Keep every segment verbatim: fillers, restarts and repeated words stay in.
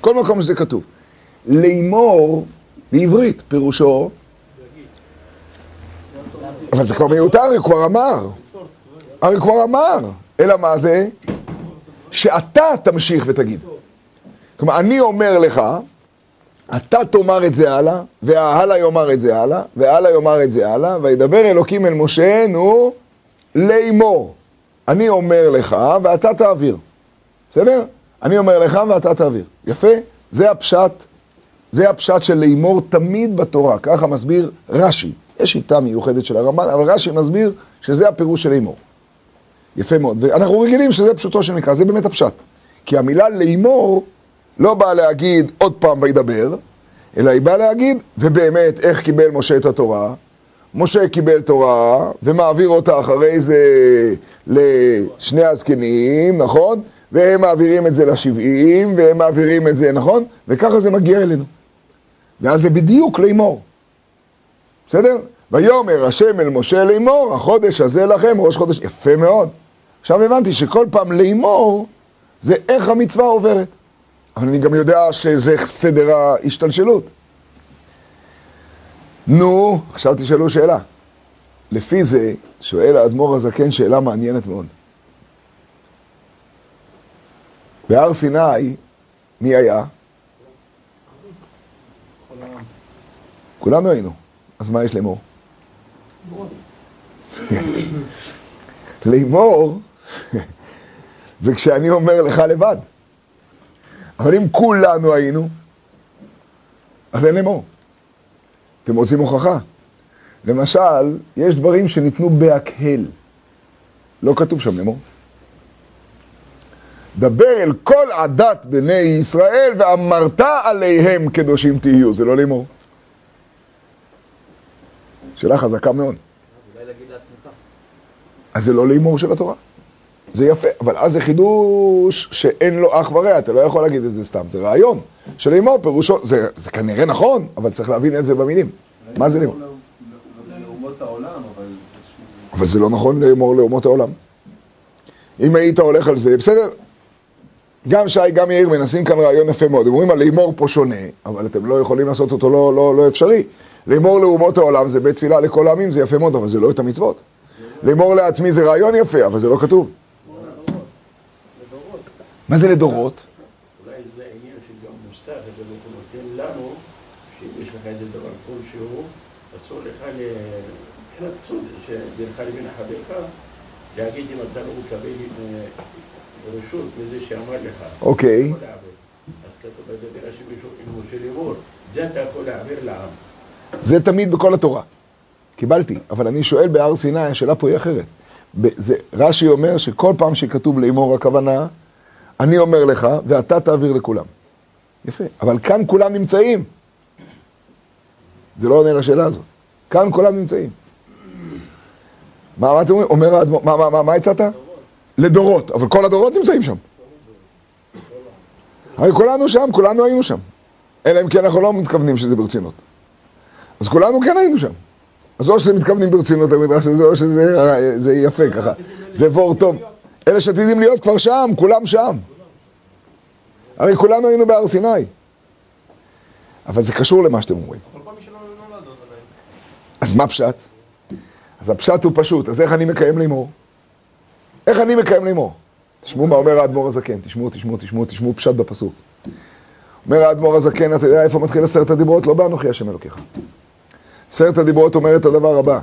כל מקום שזה כתוב. לאמור בעברית, פירושו, אבל זה כבר מיותר, הרי כבר אמר. הרי כבר אמר. אלא מה זה? שאתה תמשיך ותגיד. כלומר, אני אומר לך, אתה תאמר את זה הלאה, וההלאה יאמר את זה הלאה, וההלאה יאמר את זה הלאה, וידבר אלוקים אל משה, נו, לאמור. אני אומר לך, ואתה תעביר. בסדר? אני אומר לך, ואתה תעביר. יפה? זה הפשט, זה הפשט של לאמור תמיד בתורה. ככה מסביר רש"י. יש שיטה מיוחדת של הרמב"ן, אבל רש"י מסביר שזה הפירוש של לאמור. יפה מאוד. ואנחנו רגילים שזה פשוטו של מקרא, זה באמת הפשט. כי המילה לאמור לא באה להגיד עוד פעם וידבר, אלא היא באה להגיד, ובאמת איך קיבל משה את התורה? משה קיבל תורה ומעביר אותה אחרי זה לשני הזקנים, נכון? והם מעבירים את זה לשבעים, והם מעבירים את זה, נכון? וככה זה מגיע אלינו. ואז זה בדיוק לאמור. בסדר? ויאמר השם אל משה לאמור, החודש הזה לכם, ראש חודש, יפה מאוד. עכשיו הבנתי שכל פעם לאמור, זה איך המצווה עוברת. אבל אני גם יודע שזה סדר ההשתלשלות. נו, עכשיו תשאלו שאלה. לפי זה, שואל האדמו"ר הזקן שאלה מעניינת מאוד. בהר סיני, מי היה? כולנו היינו. אז מה יש לאמור? לאמור, זה כשאני אומר לך לבד. אבל אם כולנו היינו, אז אין לאמור. אתם רוצים הוכחה? למשל, יש דברים שניתנו בהקהל. לא כתוב שם לאמור. דבר אל כל עדת בני ישראל ואמרת עליהם קדושים תהיו. זה לא לאמור. שאלה חזקה מאוד. אולי להגיד לעצמך. אז זה לא לאמור של התורה. זה יפה, אבל אז זה חידוש שאין לו אח ורע, אתה לא יכול להגיד את זה סתם, זה רעיון. שלאמור פירושו, זה, זה כנראה נכון, אבל צריך להבין את זה במילים. מה זה לאמור? לאומות העולם, אבל... אבל זה לא נכון לאמור לאומות העולם. אם היית הולך על זה, בסדר? גם שי, גם יאיר מנסים כאן רעיון יפה מאוד. הם אומרים, לאמור פה שונה, אבל אתם לא יכולים לעשות אותו לא, לא, לא אפשרי. לאמור לאומות העולם זה בית תפילה לכל העמים, זה יפה מאוד, אבל זה לא את המצוות. לאמור לעצמי זה רעיון יפה, אבל זה לא כתוב. מה זה לדורות? אולי זה העניין של גם מוסר, זה נותן לנו, שאם יש לך איזה דבר כלשהו, אסור לך מבחינת סוד, שבינך לבין חברך, להגיד אם אתה לא מקבל רשות מזה שאמר לך. אוקיי. אז כתוב בדבר שמישהו עם משה לאמור, זה אתה יכול להעביר לעם. זה תמיד בכל התורה. קיבלתי, אבל אני שואל בהר סיני, השאלה פה היא אחרת. זה, רש"י אומר שכל פעם שכתוב לאמור הכוונה, אני אומר לך, ואתה תעביר לכולם. יפה, אבל כאן כולם נמצאים. זה לא עונה לשאלה הזאת. כאן כולם נמצאים. מה, מה אתם אומרים? אומר האדמו"ר, מה, מה, מה, מה הצעת? לדורות, אבל כל הדורות נמצאים שם. הרי כולנו שם, כולנו היינו שם. אלא אם כן אנחנו לא מתכוונים שזה ברצינות. אז כולנו כן היינו שם. אז או שזה מתכוונים ברצינות למדרש הזה, או שזה זה יפה ככה. זה וור טוב. אלה שעתידים להיות כבר שם, כולם שם. הרי כולנו היינו בהר סיני. אבל זה קשור למה שאתם אומרים. אז מה פשט? אז הפשט הוא פשוט. אז איך אני מקיים לאמור? איך אני מקיים לאמור? תשמעו מה אומר האדמו"ר הזקן. תשמעו, תשמעו, תשמעו, תשמעו פשט בפסוק. אומר האדמו"ר הזקן, אתה יודע איפה מתחיל עשרת הדיברות? לא באנוכי השם אלוקיך. עשרת הדיברות אומר את הדבר הבא.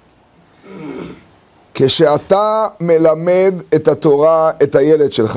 כשאתה מלמד את התורה, את הילד שלך,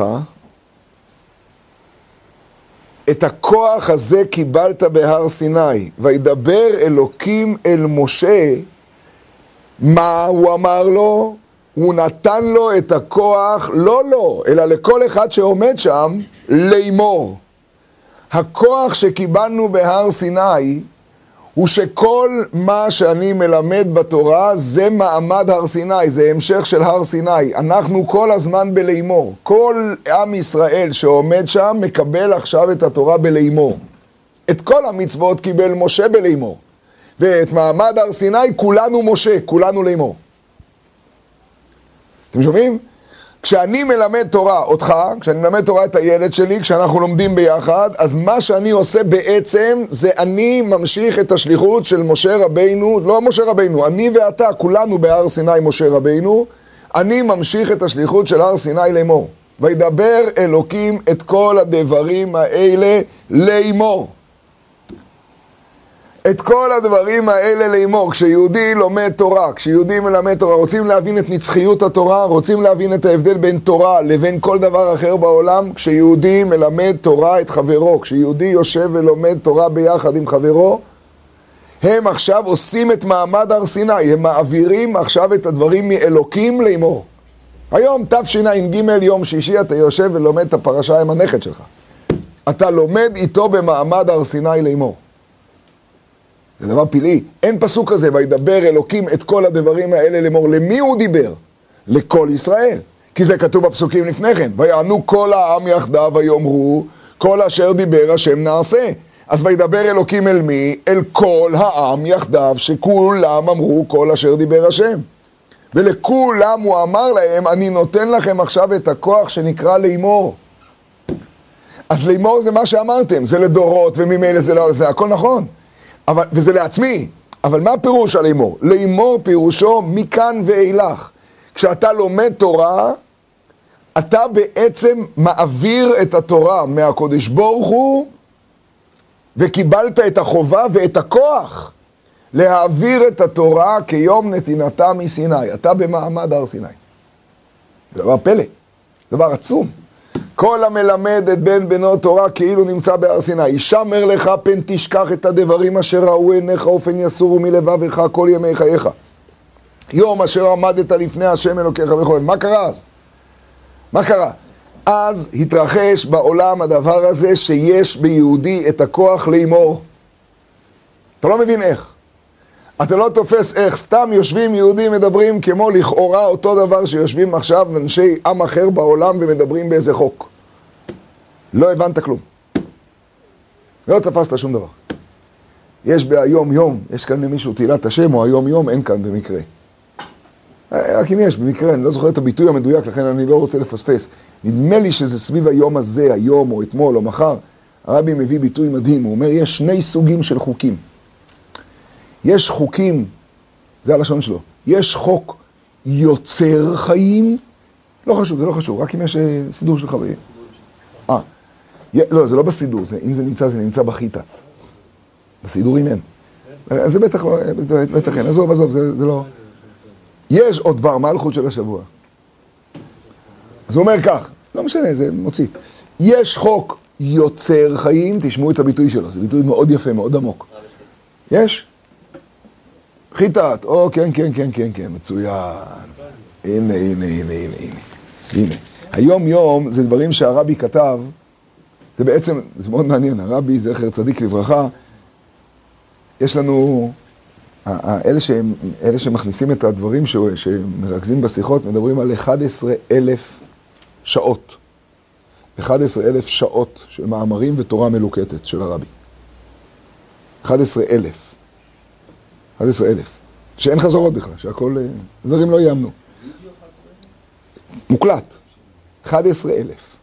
את הכוח הזה קיבלת בהר סיני, וידבר אלוקים אל משה, מה הוא אמר לו? הוא נתן לו את הכוח, לא לו, אלא לכל אחד שעומד שם, לאמור. הכוח שקיבלנו בהר סיני, הוא שכל מה שאני מלמד בתורה, זה מעמד הר סיני, זה המשך של הר סיני. אנחנו כל הזמן בלאמור. כל עם ישראל שעומד שם, מקבל עכשיו את התורה בלאמור. את כל המצוות קיבל משה בלאמור. ואת מעמד הר סיני, כולנו משה, כולנו לאמור. אתם שומעים? כשאני מלמד תורה אותך, כשאני מלמד תורה את הילד שלי, כשאנחנו לומדים ביחד, אז מה שאני עושה בעצם, זה אני ממשיך את השליחות של משה רבינו, לא משה רבינו, אני ואתה, כולנו בהר סיני משה רבינו, אני ממשיך את השליחות של הר סיני לאמור. וידבר אלוקים את כל הדברים האלה לאמור. את כל הדברים האלה לאמור. כשיהודי לומד תורה, כשיהודי מלמד תורה, רוצים להבין את נצחיות התורה, רוצים להבין את ההבדל בין תורה לבין כל דבר אחר בעולם, כשיהודי מלמד תורה את חברו, כשיהודי יושב ולומד תורה ביחד עם חברו, הם עכשיו עושים את מעמד הר סיני, הם מעבירים עכשיו את הדברים מאלוקים לאמור. היום תשע"ג יום שישי אתה יושב ולומד את הפרשה עם הנכד שלך. אתה לומד איתו במעמד הר סיני לאמור. זה דבר פלאי. אין פסוק כזה, וידבר אלוקים את כל הדברים האלה לאמור. למי הוא דיבר? לכל ישראל. כי זה כתוב בפסוקים לפני כן. ויענו כל העם יחדיו ויאמרו, כל אשר דיבר השם נעשה. אז וידבר אלוקים אל מי? אל כל העם יחדיו, שכולם אמרו כל אשר דיבר השם. ולכולם הוא אמר להם, אני נותן לכם עכשיו את הכוח שנקרא לאמור. אז לאמור זה מה שאמרתם, זה לדורות וממילא זה לא, זה הכל נכון. אבל, וזה לעצמי, אבל מה פירוש על לאמור? לאמור פירושו מכאן ואילך. כשאתה לומד תורה, אתה בעצם מעביר את התורה מהקודש ברוך הוא, וקיבלת את החובה ואת הכוח להעביר את התורה כיום נתינתה מסיני. אתה במעמד הר סיני. זה דבר פלא, דבר עצום. כל המלמד את בן בנו תורה כאילו נמצא בהר סיני. ישמר לך פן תשכח את הדברים אשר ראו עיניך אופן יסורו מלבביך כל ימי חייך. יום אשר עמדת לפני השם אלוקיך וכו'. מה קרה אז? מה קרה? אז התרחש בעולם הדבר הזה שיש ביהודי את הכוח לאמור. אתה לא מבין איך. אתה לא תופס איך. סתם יושבים יהודים מדברים כמו לכאורה אותו דבר שיושבים עכשיו אנשי עם אחר בעולם ומדברים באיזה חוק. לא הבנת כלום. לא תפסת שום דבר. יש ביום יום, יש כאן למישהו תהילת השם או היום יום, אין כאן במקרה. רק אם יש, במקרה, אני לא זוכר את הביטוי המדויק, לכן אני לא רוצה לפספס. נדמה לי שזה סביב היום הזה, היום או אתמול או מחר, הרבי מביא ביטוי מדהים, הוא אומר, יש שני סוגים של חוקים. יש חוקים, זה הלשון שלו, יש חוק יוצר חיים, לא חשוב, זה לא חשוב, רק אם יש סידור שלך. אה, לא, זה לא בסידור, זה, אם זה נמצא, זה נמצא בחיטה. בסידורים אין. זה בטח לא, בטח אין, עזוב, עזוב, זה, זה לא... יש עוד דבר מלכות של השבוע. אז הוא אומר כך, לא משנה, זה מוציא. יש חוק יוצר חיים, תשמעו את הביטוי שלו, זה ביטוי מאוד יפה, מאוד עמוק. יש? חיטת, או כן, כן, כן, כן, כן, מצוין. הנה, הנה, הנה, הנה, הנה. הנה. היום יום זה דברים שהרבי כתב, זה בעצם, זה מאוד מעניין, הרבי זכר צדיק לברכה, יש לנו... אלה, שהם, אלה שמכניסים את הדברים שמרכזים בשיחות, מדברים על אחד עשר אלף שעות. אחד עשר אלף שעות של מאמרים ותורה מלוקטת של הרבי. אחד עשר אלף. אחד עשר אלף. שאין חזרות בכלל, שהכל, דברים לא יאמנו. מוקלט. אחד עשר אלף.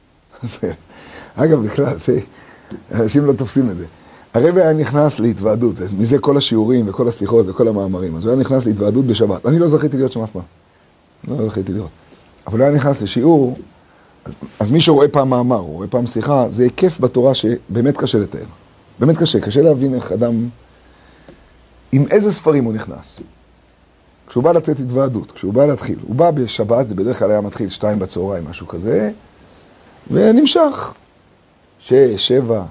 אגב, בכלל, זה, אנשים לא תופסים את זה. הרבי היה נכנס להתוועדות, מזה כל השיעורים וכל השיחות וכל המאמרים, אז הוא היה נכנס להתוועדות בשבת. אני לא זכיתי להיות שם אף פעם. לא זכיתי להיות. אבל הוא היה נכנס לשיעור, אז מי שרואה פעם מאמר, הוא רואה פעם שיחה, זה היקף בתורה שבאמת קשה לתאר. באמת קשה, קשה להבין איך אדם, עם איזה ספרים הוא נכנס. כשהוא בא לתת התוועדות, כשהוא בא להתחיל, הוא בא בשבת, זה בדרך כלל היה מתחיל שתיים בצהריים, משהו כזה, ונמשך. שש, שבע,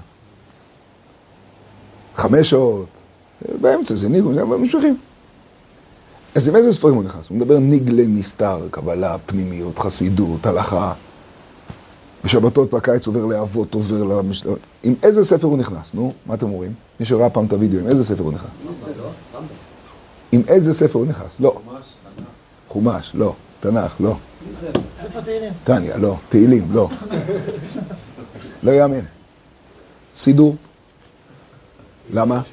חמש שעות, באמצע זה ניגון, זה ממשיכים. אז עם איזה ספרים הוא נכנס? הוא מדבר ניגלה, נסתר, קבלה, פנימיות, חסידות, הלכה. בשבתות בקיץ עובר לאבות, עובר למשתלות. עם איזה ספר הוא נכנס? נו, מה אתם אומרים? מי שראה פעם את הוידאו, עם איזה ספר הוא נכנס? עם איזה ספר הוא נכנס? לא. חומש, לא. תנ"ך, לא. ספר תהילים. תניא, לא. תהילים, לא. לא יאמן. סידור. למה?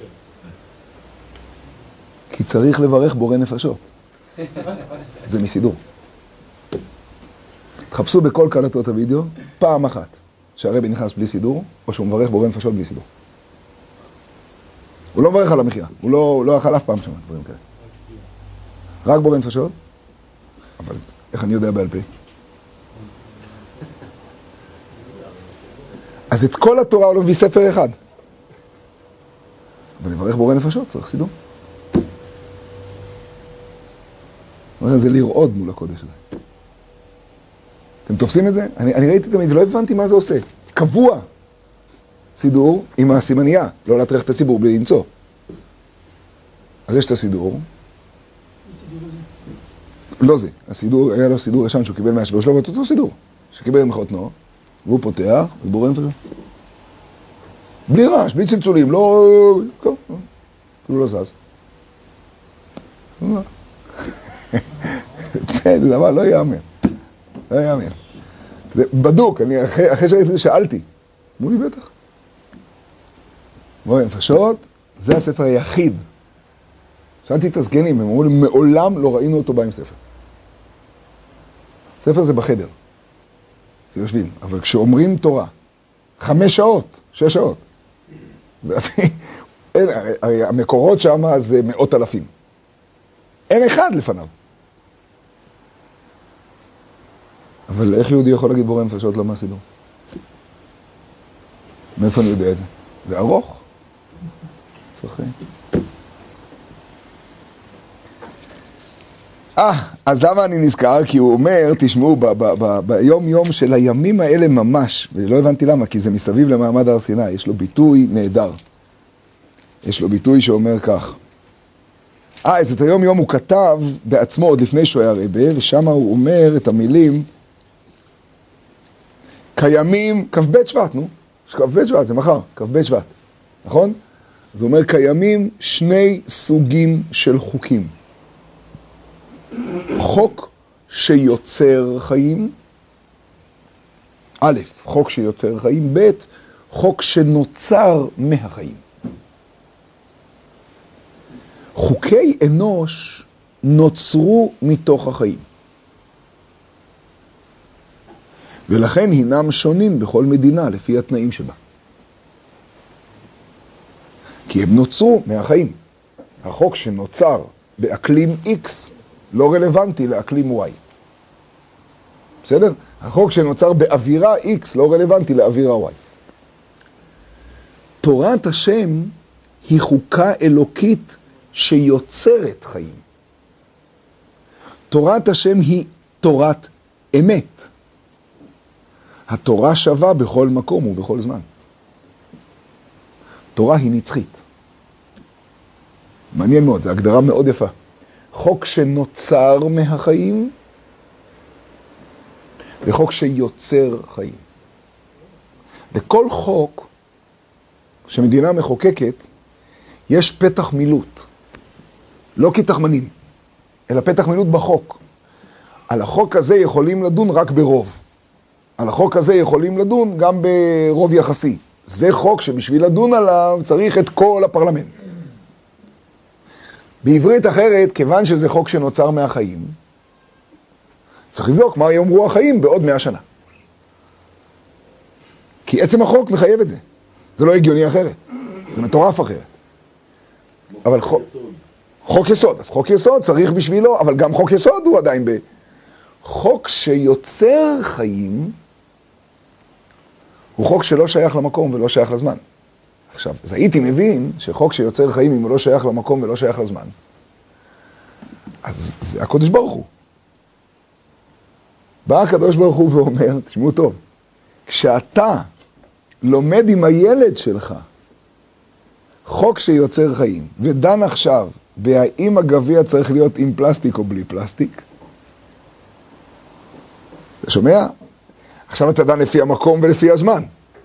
כי צריך לברך בורא נפשות. זה מסידור. תחפשו בכל קלטות הוידאו, פעם אחת, שהרבי נכנס בלי סידור, או שהוא מברך בורא נפשות בלי סידור. הוא לא מברך על המחיה, הוא לא, הוא לא אכל אף פעם שם, דברים כאלה. רק בורא נפשות, אבל איך אני יודע בעל פה? אז את כל התורה הוא לא מביא ספר אחד. אבל לברך בורא נפשות, צריך סידור. זה לרעוד מול הקודש הזה. אתם תופסים את זה? אני, אני ראיתי תמיד ולא הבנתי מה זה עושה. קבוע. סידור עם הסימנייה, לא להטריח את הציבור בלי למצוא. אז יש את הסידור. לא זה. הסידור, היה לו סידור ישן שהוא קיבל מהשבוע שלו, ואותו סידור. שקיבל מחותנו, והוא פותח, ובורא נפשות. בלי רעש, בלי צלצולים, לא... כאילו לא זז. זה דבר, לא יאמן. לא יאמן. זה בדוק, אני אחרי שראיתי זה שאלתי. אמרו לי בטח. בואי, נפשות, זה הספר היחיד. שאלתי את הסגנים, הם אמרו לי, מעולם לא ראינו אותו בא עם ספר. ספר זה בחדר. שיושבים, אבל כשאומרים תורה, חמש שעות, שש שעות, אין, הרי המקורות שם זה מאות אלפים. אין אחד לפניו. אבל איך יהודי יכול להגיד בורא נפשות למה סידור? מאיפה אני יודע את זה? זה ארוך. צריכים. אה, אז למה אני נזכר? כי הוא אומר, תשמעו, ביום יום של הימים האלה ממש, ולא הבנתי למה, כי זה מסביב למעמד הר סיני, יש לו ביטוי נהדר. יש לו ביטוי שאומר כך. אה, אז את היום יום הוא כתב בעצמו עוד לפני שהוא היה רבה, ושם הוא אומר את המילים, קיימים, כ"ב שבט, נו, כ"ב שבט, זה מחר, כ"ב שבט, נכון? אז הוא אומר, קיימים שני סוגים של חוקים. חוק שיוצר חיים, א', חוק שיוצר חיים, ב', חוק שנוצר מהחיים. חוקי אנוש נוצרו מתוך החיים. ולכן הינם שונים בכל מדינה לפי התנאים שבה. כי הם נוצרו מהחיים. החוק שנוצר באקלים X לא רלוונטי לאקלים Y. בסדר? החוק שנוצר באווירה X לא רלוונטי לאווירה Y. תורת השם היא חוקה אלוקית שיוצרת חיים. תורת השם היא תורת אמת. התורה שווה בכל מקום ובכל זמן. תורה היא נצחית. מעניין מאוד, זו הגדרה מאוד יפה. חוק שנוצר מהחיים, וחוק שיוצר חיים. לכל חוק שמדינה מחוקקת, יש פתח מילוט. לא כתחמנים, אלא פתח מילוט בחוק. על החוק הזה יכולים לדון רק ברוב. על החוק הזה יכולים לדון גם ברוב יחסי. זה חוק שבשביל לדון עליו צריך את כל הפרלמנט. בעברית אחרת, כיוון שזה חוק שנוצר מהחיים, צריך לבדוק מה יאמרו החיים בעוד מאה שנה. כי עצם החוק מחייב את זה. זה לא הגיוני אחרת. זה מטורף אחרת. אבל חוק, חוק יסוד. אז חוק יסוד צריך בשבילו, אבל גם חוק יסוד הוא עדיין ב... חוק שיוצר חיים, הוא חוק שלא שייך למקום ולא שייך לזמן. עכשיו, אז הייתי מבין שחוק שיוצר חיים אם הוא לא שייך למקום ולא שייך לזמן, אז זה הקדוש ברוך הוא. בא הקדוש ברוך הוא ואומר, תשמעו טוב, כשאתה לומד עם הילד שלך חוק שיוצר חיים, ודן עכשיו בהאם הגביע צריך להיות עם פלסטיק או בלי פלסטיק, אתה שומע? עכשיו אתה דן לפי המקום ולפי הזמן.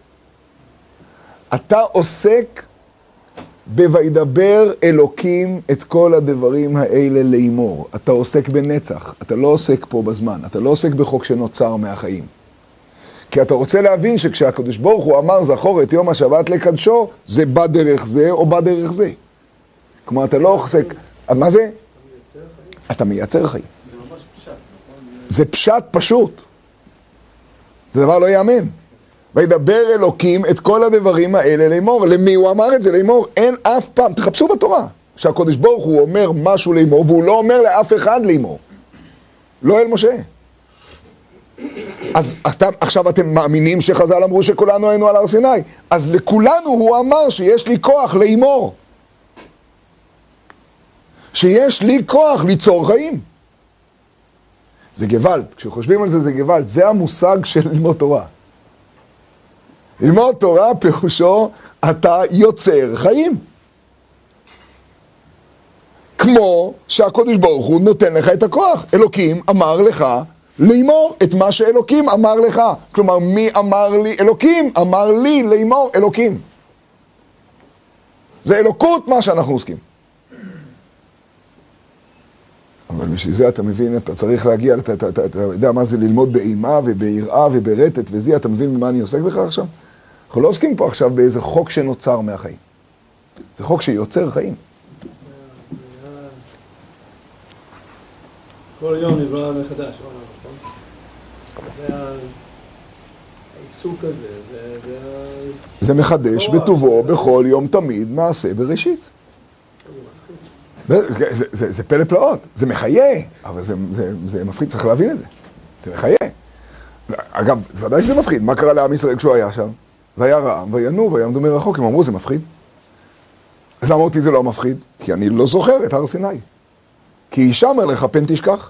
אתה עוסק ב"וידבר אלוקים את כל הדברים האלה לאמור". אתה עוסק בנצח, אתה לא עוסק פה בזמן, אתה לא עוסק בחוק שנוצר מהחיים. כי אתה רוצה להבין שכשהקדוש ברוך הוא אמר זכור את יום השבת לקדשו, זה בא דרך זה או בא דרך זה. כלומר, אתה לא עוסק... מה זה? אתה מייצר חיים. זה ממש פשט. זה פשט פשוט. זה דבר לא יאמן. וידבר אלוקים את כל הדברים האלה לאמור. למי הוא אמר את זה? לאמור. אין אף פעם, תחפשו בתורה, שהקדוש ברוך הוא אומר משהו לאמור, והוא לא אומר לאף אחד לאמור. לא אל משה. אז אתם, עכשיו אתם מאמינים שחז"ל אמרו שכולנו היינו על הר סיני. אז לכולנו הוא אמר שיש לי כוח לאמור. שיש לי כוח ליצור חיים. זה גוואלד. כשחושבים על זה, זה גוואלד. זה המושג של ללמוד תורה. ללמוד תורה פירושו, אתה יוצר חיים. כמו שהקדוש ברוך הוא נותן לך את הכוח. אלוקים אמר לך לאמור את מה שאלוקים אמר לך. כלומר, מי אמר לי? אלוקים אמר לי לאמור אלוקים. זה אלוקות מה שאנחנו עוסקים. אבל בשביל זה אתה מבין, אתה צריך להגיע, אתה, אתה, אתה, אתה יודע מה זה ללמוד באימה וביראה וברטט וזה, אתה מבין במה אני עוסק בך עכשיו? אנחנו לא עוסקים פה עכשיו באיזה חוק שנוצר מהחיים. זה חוק שיוצר חיים. כל יום נברא מחדש, נכון? זה העיסוק הזה, זה מחדש בטובו בכל יום תמיד מעשה בראשית. זה, זה, זה, זה פלא פלאות, זה מחיה, אבל זה, זה, זה מפחיד, צריך להבין את זה. זה מחיה. אגב, זה ודאי שזה מפחיד. מה קרה לעם ישראל כשהוא היה שם? והיה רעם, וינו, ויעמדו מרחוק, הם אמרו, זה מפחיד. אז למה אותי זה לא מפחיד? כי אני לא זוכר את הר סיני. כי הישמר לך פן תשכח.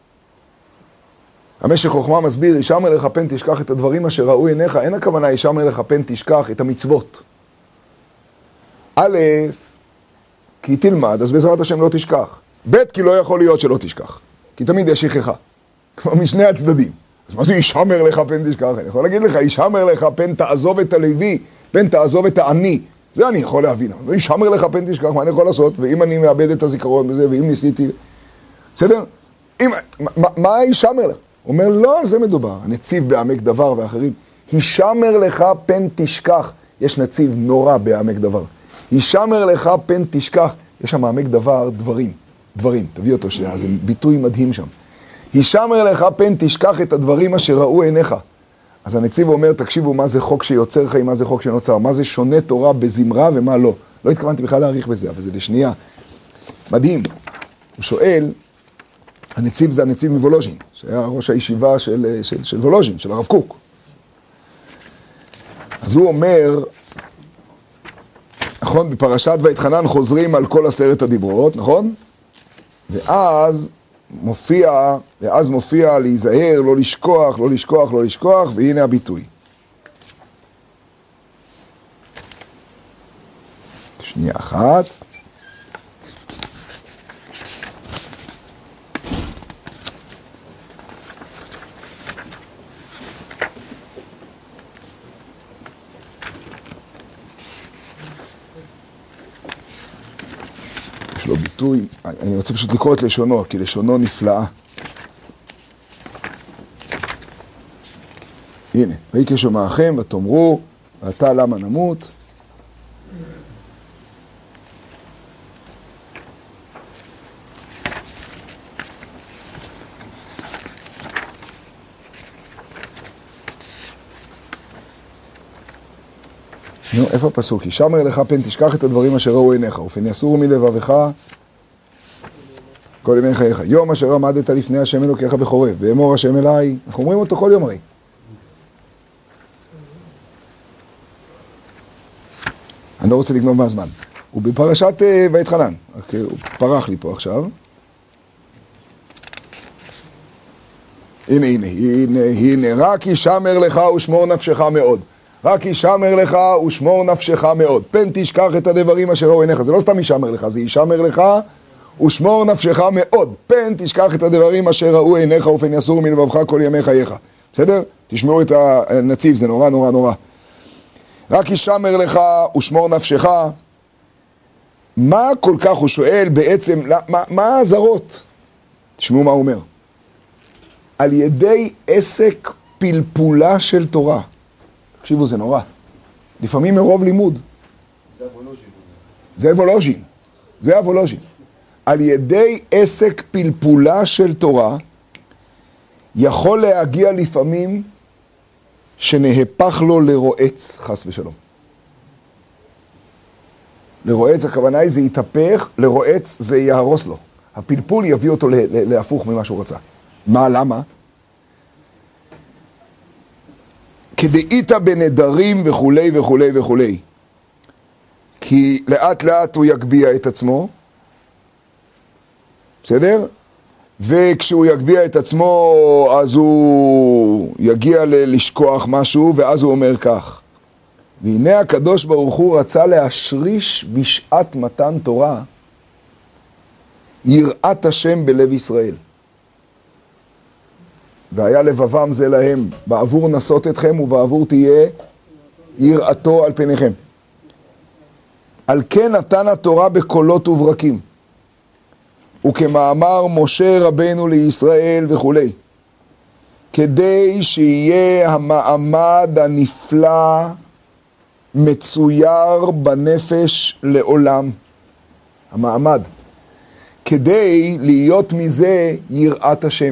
המשך חוכמה מסביר, הישמר לך פן תשכח את הדברים אשר ראו עיניך. אין הכוונה, הישמר לך פן תשכח את המצוות. א', כי תלמד, אז בעזרת השם לא תשכח. ב', כי לא יכול להיות שלא תשכח. כי תמיד יש שכחה. כמו משני הצדדים. אז מה זה הישמר לך פן תשכח? אני יכול להגיד לך, הישמר לך פן תעזוב את הלוי, פן תעזוב את העני. זה אני יכול להבין. אבל הישמר לך פן תשכח, מה אני יכול לעשות? ואם אני מאבד את הזיכרון בזה, ואם ניסיתי... בסדר? אם, מה, מה הישמר לך? הוא אומר, לא על זה מדובר. הנציב בעמק דבר ואחרים. הישמר לך פן תשכח. יש נציב נורא בעמק דבר. הישמר לך פן תשכח. יש שם עמק דבר דברים. דברים. תביא אותו שנייה. זה ביטוי מדהים שם. הישמר לך פן תשכח את הדברים אשר ראו עיניך. אז הנציב אומר, תקשיבו מה זה חוק שיוצר חיים, מה זה חוק שנוצר, מה זה שונה תורה בזמרה ומה לא. לא התכוונתי בכלל להעריך בזה, אבל זה לשנייה. מדהים. הוא שואל, הנציב זה הנציב מוולוז'ין, שהיה ראש הישיבה של, של, של וולוז'ין, של הרב קוק. אז הוא אומר, נכון, בפרשת ויתחנן חוזרים על כל עשרת הדיברות, נכון? ואז מופיע, ואז מופיע להיזהר, לא לשכוח, לא לשכוח, לא לשכוח, והנה הביטוי. שנייה אחת. יש לו ביטוי, אני רוצה פשוט לקרוא את לשונו, כי לשונו נפלאה. הנה, ויקרא שומעכם ותאמרו, ואתה למה נמות? נו, איפה הפסוק? הישמר לך פן תשכח את הדברים אשר ראו עיניך, ופן יסורו מלבבך כל ימי חייך. יום אשר עמדת לפני השם אלוקיך בחורב, ואמור השם אליי. אנחנו אומרים אותו כל יום הרי. אני לא רוצה לגנוב מהזמן. הוא בפרשת ויתחנן. הוא פרח לי פה עכשיו. הנה, הנה, הנה, הנה. רק הישמר לך ושמור נפשך מאוד. רק הישמר לך ושמור נפשך מאוד. פן תשכח את הדברים אשר ראו עיניך. זה לא סתם הישמר לך, זה הישמר לך ושמור נפשך מאוד. פן תשכח את הדברים אשר ראו עיניך ופן יסורו מלבבך כל ימי חייך. בסדר? תשמעו את הנציב, זה נורא נורא נורא. רק הישמר לך ושמור נפשך. מה כל כך הוא שואל בעצם, מה, מה האזהרות? תשמעו מה הוא אומר. על ידי עסק פלפולה של תורה. תקשיבו, זה נורא. לפעמים מרוב לימוד. זה אבולוז'ין. זה אבולוז'ין. זה אבולוז'ין. על ידי עסק פלפולה של תורה, יכול להגיע לפעמים שנהפך לו לרועץ, חס ושלום. לרועץ, הכוונה היא זה יתהפך, לרועץ זה יהרוס לו. הפלפול יביא אותו להפוך ממה שהוא רצה. מה, למה? כדאית בנדרים וכולי וכולי וכולי. כי לאט לאט הוא יגביע את עצמו, בסדר? וכשהוא יגביע את עצמו, אז הוא יגיע לשכוח משהו, ואז הוא אומר כך. והנה הקדוש ברוך הוא רצה להשריש בשעת מתן תורה, יראת השם בלב ישראל. והיה לבבם זה להם, בעבור נסות אתכם ובעבור תהיה יראתו על פניכם. על כן נתן התורה בקולות וברקים, וכמאמר משה רבנו לישראל וכולי, כדי שיהיה המעמד הנפלא מצויר בנפש לעולם. המעמד. כדי להיות מזה יראת השם.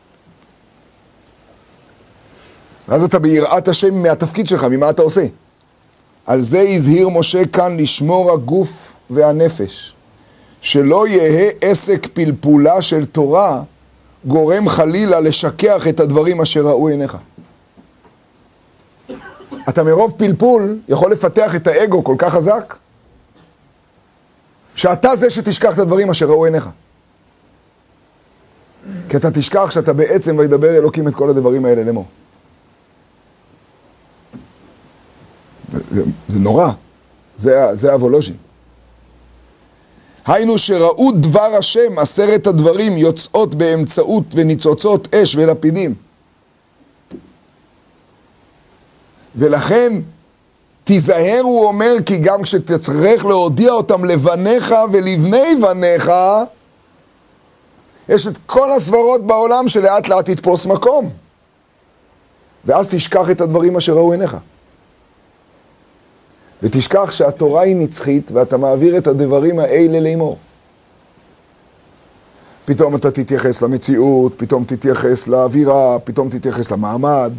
ואז אתה ביראת השם מהתפקיד שלך, ממה אתה עושה. על זה הזהיר משה כאן לשמור הגוף והנפש. שלא יהא עסק פלפולה של תורה, גורם חלילה לשכח את הדברים אשר ראו עיניך. אתה מרוב פלפול יכול לפתח את האגו כל כך חזק, שאתה זה שתשכח את הדברים אשר ראו עיניך. כי אתה תשכח שאתה בעצם וידבר אלוקים את כל הדברים האלה לאמור. זה, זה נורא, זה, זה אבולוז'י. היינו שראו דבר השם, עשרת הדברים יוצאות באמצעות וניצוצות אש ולפידים. ולכן תיזהר, הוא אומר, כי גם כשתצטרך להודיע אותם לבניך ולבני בניך, יש את כל הסברות בעולם שלאט לאט תתפוס מקום. ואז תשכח את הדברים אשר ראו עיניך. ותשכח שהתורה היא נצחית, ואתה מעביר את הדברים האלה לאמור. פתאום אתה תתייחס למציאות, פתאום תתייחס לאווירה, פתאום תתייחס למעמד.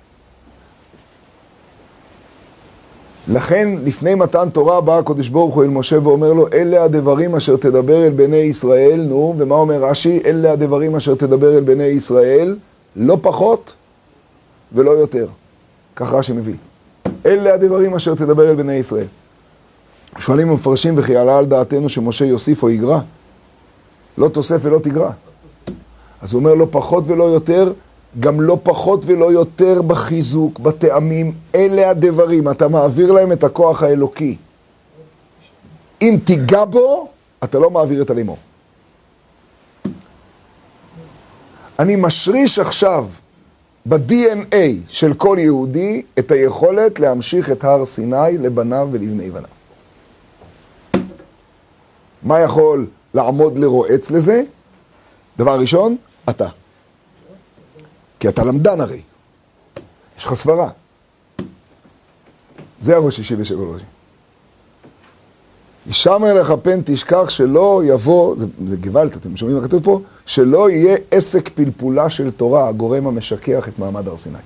לכן, לפני מתן תורה, בא הקדוש ברוך הוא אל משה ואומר לו, אלה הדברים אשר תדבר אל בני ישראל, נו, ומה אומר רש"י? אלה הדברים אשר תדבר אל בני ישראל, לא פחות ולא יותר. כך רש"י מביא. אלה הדברים אשר תדבר אל בני ישראל. שואלים המפרשים, וכי עלה על דעתנו שמשה יוסיף או יגרע? לא תוסף ולא תגרע. אז הוא אומר, לא פחות ולא יותר, גם לא פחות ולא יותר בחיזוק, בטעמים, אלה הדברים, אתה מעביר להם את הכוח האלוקי. אם תיגע בו, אתה לא מעביר את הלימור. אני משריש עכשיו ב-די אן איי של כל יהודי את היכולת להמשיך את הר סיני לבניו ולבני בניו. מה יכול לעמוד לרועץ לזה? דבר ראשון, אתה. כי אתה למדן הרי. יש לך סברה. זה הראש אישי ושל ראשי. ישמר לך פן תשכח שלא יבוא, זה, זה גוואלת, אתם שומעים מה כתוב פה? שלא יהיה עסק פלפולה של תורה, הגורם המשכח את מעמד הר סיני.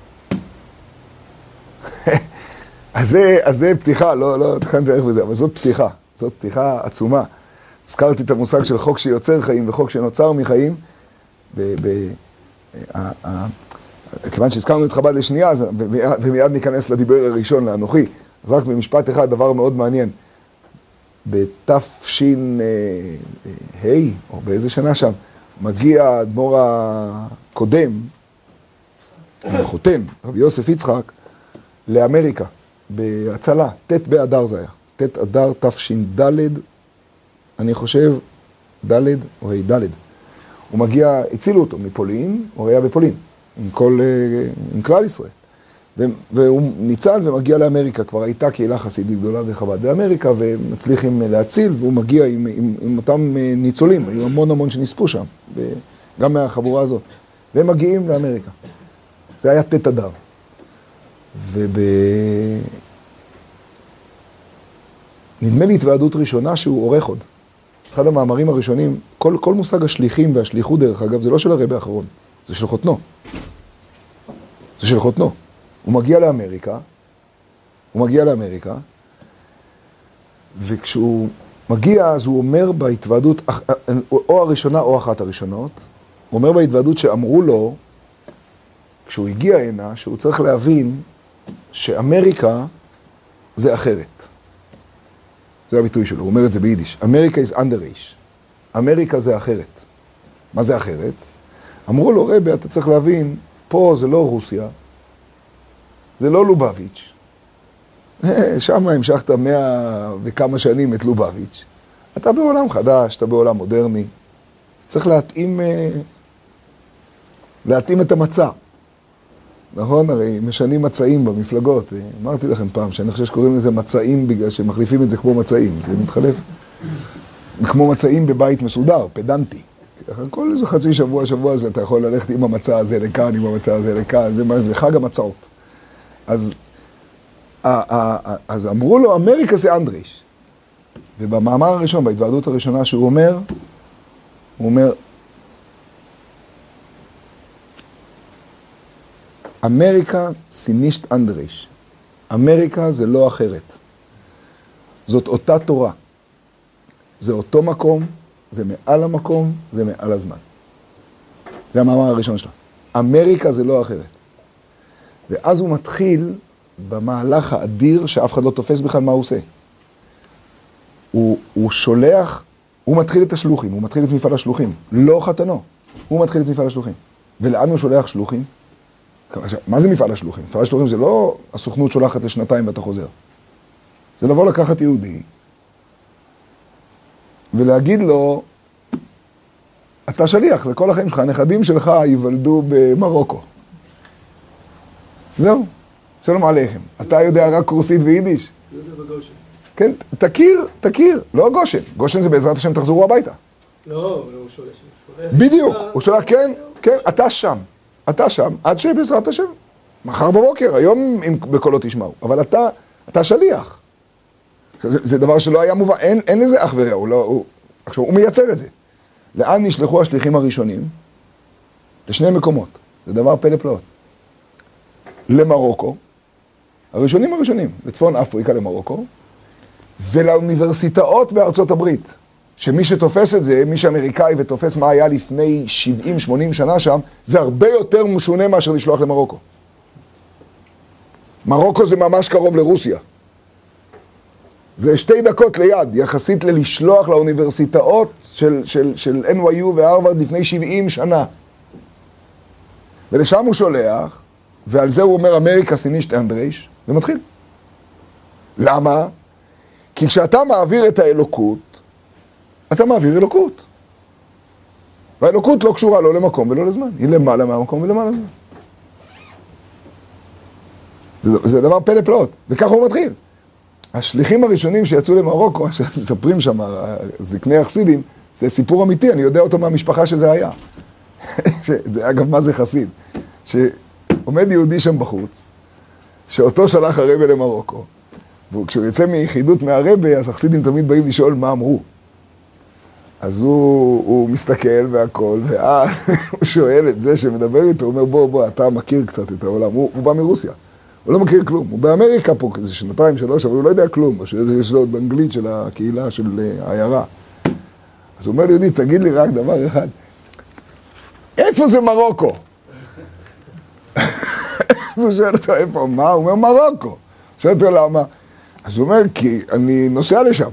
אז זה, אז זה פתיחה, לא, לא, תכנתי איך בזה, אבל זאת פתיחה, זאת פתיחה עצומה. הזכרתי את המושג של חוק שיוצר חיים וחוק שנוצר מחיים, ב... ב כיוון שהזכרנו את חב"ד לשנייה, ומיד ניכנס לדיבר הראשון, לאנוכי. אז רק במשפט אחד, דבר מאוד מעניין. בתש"ה, או באיזה שנה שם, מגיע האדמו"ר הקודם, החותן, רבי יוסף יצחק, לאמריקה, בהצלה, ט' באדר זה היה. ט' אדר תש"ד, אני חושב, ד' או ה' ד'. הוא מגיע, הצילו אותו מפולין, הוא היה בפולין, עם כל, עם כלל ישראל. והוא ניצל ומגיע לאמריקה, כבר הייתה קהילה חסידית גדולה וחב"ד באמריקה, ומצליחים להציל, והוא מגיע עם, עם, עם אותם ניצולים, היו המון המון שנספו שם, גם מהחבורה הזאת. והם מגיעים לאמריקה. זה היה ט' אדר. וב... נדמה לי התוועדות ראשונה שהוא עורך עוד. אחד המאמרים הראשונים, כל, כל מושג השליחים והשליחות דרך אגב, זה לא של הרבי האחרון, זה של חותנו. זה של חותנו. הוא מגיע לאמריקה, הוא מגיע לאמריקה, וכשהוא מגיע, אז הוא אומר בהתוועדות, או הראשונה או אחת הראשונות, הוא אומר בהתוועדות שאמרו לו, כשהוא הגיע הנה, שהוא צריך להבין שאמריקה זה אחרת. זה הביטוי שלו, הוא אומר את זה ביידיש. אמריקה is underage. אמריקה זה אחרת. מה זה אחרת? אמרו לו, רבי, אתה צריך להבין, פה זה לא רוסיה, זה לא לובביץ'. שם המשכת מאה וכמה שנים את לובביץ'. אתה בעולם חדש, אתה בעולם מודרני. צריך להתאים, להתאים את המצע. נכון? הרי משנים מצעים במפלגות. אמרתי לכם פעם שאני חושב שקוראים לזה מצעים בגלל שמחליפים את זה כמו מצעים. זה מתחלף כמו מצעים בבית מסודר, פדנטי. כל איזה חצי שבוע, שבוע הזה אתה יכול ללכת עם המצע הזה לכאן, עם המצע הזה לכאן, זה, זה חג המצעות. אז, אז אמרו לו, אמריקה זה אנדריש. ובמאמר הראשון, בהתוועדות הראשונה שהוא אומר, הוא אומר, אמריקה סינישט אנדריש. אמריקה זה לא אחרת. זאת אותה תורה. זה אותו מקום, זה מעל המקום, זה מעל הזמן. זה המאמר הראשון שלה. אמריקה זה לא אחרת. ואז הוא מתחיל במהלך האדיר שאף אחד לא תופס בכלל מה הוא עושה. הוא, הוא שולח, הוא מתחיל את השלוחים, הוא מתחיל את מפעל השלוחים. לא חתנו, הוא מתחיל את מפעל השלוחים. ולאן הוא שולח שלוחים? מה זה מפעל השלוחים? מפעל השלוחים זה לא הסוכנות שולחת לשנתיים ואתה חוזר. זה לבוא לקחת יהודי ולהגיד לו, אתה שליח לכל החיים שלך, הנכדים שלך ייוולדו במרוקו. זהו, שלום עליכם. אתה יודע רק רוסית ויידיש? יודע בגושן. כן, תכיר, תכיר. לא גושן. גושן זה בעזרת השם תחזרו הביתה. לא, הוא שולח. בדיוק, הוא שולח, כן, כן, אתה שם. אתה שם, עד שבעזרת השם. מחר בבוקר, היום אם בקולות תשמעו. אבל אתה, אתה שליח. זה, זה דבר שלא היה מובן, אין, אין לזה אח ורע, הוא לא, הוא, עכשיו, הוא מייצר את זה. לאן נשלחו השליחים הראשונים? לשני מקומות. זה דבר פלא פלאות. למרוקו, הראשונים הראשונים, לצפון אפריקה למרוקו, ולאוניברסיטאות בארצות הברית, שמי שתופס את זה, מי שאמריקאי ותופס מה היה לפני שבעים שמונים שנה שם, זה הרבה יותר משונה מאשר לשלוח למרוקו. מרוקו זה ממש קרוב לרוסיה. זה שתי דקות ליד, יחסית ללשלוח לאוניברסיטאות של, של, של אן וואי יו והרווארד לפני שבעים שנה. ולשם הוא שולח, ועל זה הוא אומר אמריקה סינישט אנדריש, ומתחיל. למה? כי כשאתה מעביר את האלוקות, אתה מעביר אלוקות. והאלוקות לא קשורה לא למקום ולא לזמן. היא למעלה מהמקום ולמעלה לזמן. זה, זה דבר פלא פלאות. וככה הוא מתחיל. השליחים הראשונים שיצאו למרוקו, שמספרים שם, זקני החסידים, זה סיפור אמיתי, אני יודע אותו מהמשפחה שזה היה. זה אגב, מה זה חסיד? שעומד יהודי שם בחוץ, שאותו שלח הרבי למרוקו, וכשהוא יוצא מיחידות מהרבי, אז החסידים תמיד באים לשאול מה אמרו. אז הוא, הוא מסתכל והכל, ואז הוא שואל את זה שמדבר איתו, הוא אומר, בוא, בוא, אתה מכיר קצת את העולם, הוא, הוא בא מרוסיה. הוא לא מכיר כלום, הוא באמריקה פה כזה שנתיים, שלוש, אבל הוא לא יודע כלום, יש לו עוד אנגלית של הקהילה, של העיירה. אז הוא אומר לי, יהודי, תגיד לי רק דבר אחד, איפה זה מרוקו? אז הוא שואל אותו, איפה, מה? הוא אומר, מרוקו. שואל אותו, למה? אז הוא אומר, כי אני נוסע לשם.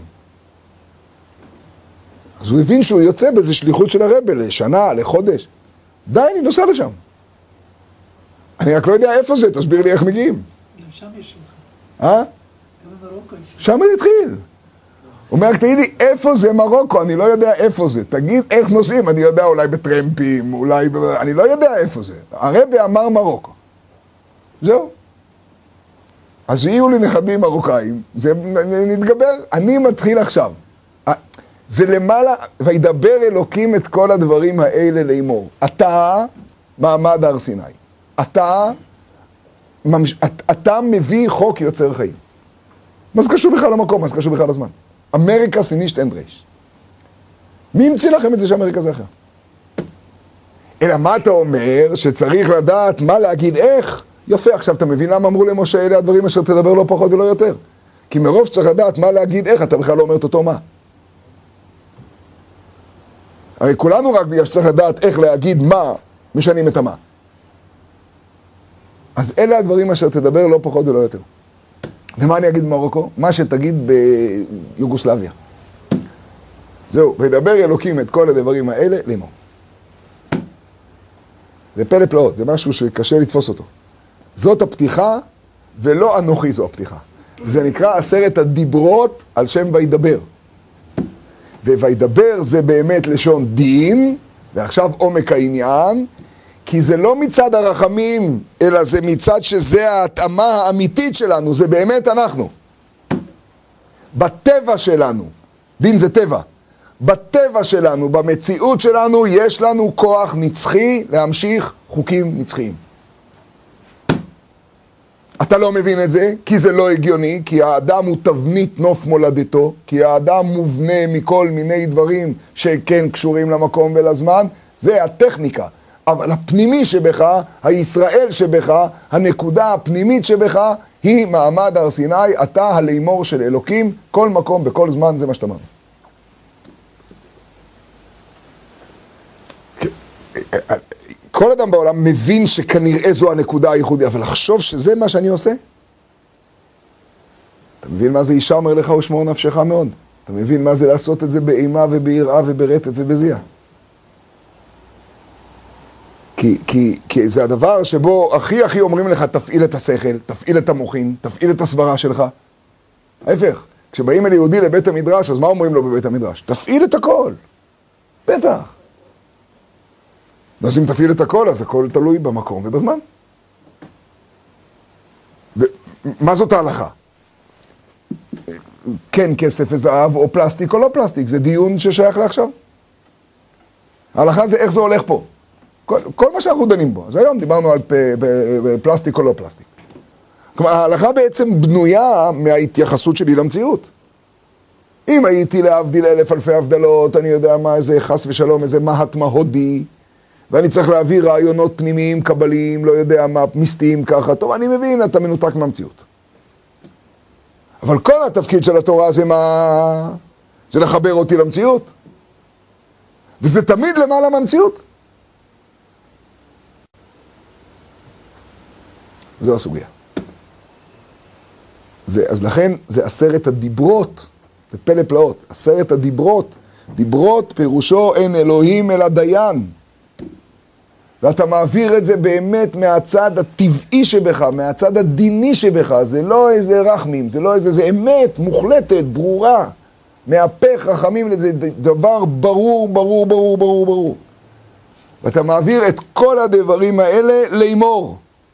אז הוא הבין שהוא יוצא באיזו שליחות של הרבי, לשנה, לחודש. די, אני נוסע לשם. אני רק לא יודע איפה זה, תסביר לי איך מגיעים. גם שם יש שלך. אה? גם במרוקו יש. שם אני התחיל. הוא אומר, תגיד לי, איפה זה מרוקו? אני לא יודע איפה זה. תגיד איך נוסעים, אני יודע אולי בטרמפים, אולי... אני לא יודע איפה זה. הרבי אמר מרוקו. זהו. אז יהיו לי נכדים מרוקאים, זה נתגבר. אני מתחיל עכשיו. זה למעלה, וידבר אלוקים את כל הדברים האלה לאמור. אתה מעמד הר סיני. אתה, אתה מביא חוק יוצר חיים. מה זה קשור בכלל למקום? מה זה קשור בכלל לזמן? אמריקה סינישט אנדריש. מי המציא לכם את זה שאמריקה זה אחר? אלא מה אתה אומר? שצריך לדעת מה להגיד איך? יפה, עכשיו אתה מבין למה אמרו למשה אלה הדברים אשר תדבר לא פחות ולא יותר? כי מרוב שצריך לדעת מה להגיד, איך אתה בכלל לא אומר את אותו מה. הרי כולנו רק בגלל שצריך לדעת איך להגיד מה, משנים את המה. אז אלה הדברים אשר תדבר לא פחות ולא יותר. ומה אני אגיד במרוקו? מה שתגיד ביוגוסלביה. זהו, וידבר אלוקים את כל הדברים האלה לאמור. זה פלא פלאות, זה משהו שקשה לתפוס אותו. זאת הפתיחה, ולא אנוכי זו הפתיחה. זה נקרא עשרת הדיברות על שם וידבר. ווידבר זה באמת לשון דין, ועכשיו עומק העניין, כי זה לא מצד הרחמים, אלא זה מצד שזה ההתאמה האמיתית שלנו, זה באמת אנחנו. בטבע שלנו, דין זה טבע, בטבע שלנו, במציאות שלנו, יש לנו כוח נצחי להמשיך חוקים נצחיים. אתה לא מבין את זה, כי זה לא הגיוני, כי האדם הוא תבנית נוף מולדתו, כי האדם מובנה מכל מיני דברים שכן קשורים למקום ולזמן, זה הטכניקה. אבל הפנימי שבך, הישראל שבך, הנקודה הפנימית שבך, היא מעמד הר סיני, אתה הלימור של אלוקים, כל מקום, בכל זמן, זה מה שאתה אומר. כל אדם בעולם מבין שכנראה זו הנקודה הייחודית, אבל לחשוב שזה מה שאני עושה? אתה מבין מה זה ישמר לך ושמור נפשך מאוד? אתה מבין מה זה לעשות את זה באימה וביראה וברטט ובזיע? כי, כי, כי זה הדבר שבו הכי הכי אומרים לך, תפעיל את השכל, תפעיל את המוחין, תפעיל את הסברה שלך. ההפך, כשבאים אל יהודי לבית המדרש, אז מה אומרים לו בבית המדרש? תפעיל את הכל. בטח. אז אם תפעיל את הכל, אז הכל תלוי במקום ובזמן. מה זאת ההלכה? כן כסף וזהב או פלסטיק או לא פלסטיק, זה דיון ששייך לעכשיו. ההלכה זה איך זה הולך פה. כל, כל מה שאנחנו דנים בו. אז היום דיברנו על פ, פ, פ, פלסטיק או לא פלסטיק. כלומר, ההלכה בעצם בנויה מההתייחסות שלי למציאות. אם הייתי להבדיל אלף אלפי הבדלות, אני יודע מה, איזה חס ושלום, איזה מהטמה הודי, ואני צריך להביא רעיונות פנימיים, קבליים, לא יודע מה, מיסטיים ככה. טוב, אני מבין, אתה מנותק מהמציאות. אבל כל התפקיד של התורה זה מה? זה לחבר אותי למציאות. וזה תמיד למעלה מהמציאות. זו הסוגיה. זה, אז לכן זה עשרת הדיברות, זה פלא פלאות, עשרת הדיברות. דיברות פירושו אין אלוהים אלא דיין. ואתה מעביר את זה באמת מהצד הטבעי שבך, מהצד הדיני שבך, זה לא איזה רחמים, זה לא איזה, זה אמת מוחלטת, ברורה, מהפך רחמים לזה, דבר ברור, ברור, ברור, ברור, ברור. ואתה מעביר את כל הדברים האלה לאמור.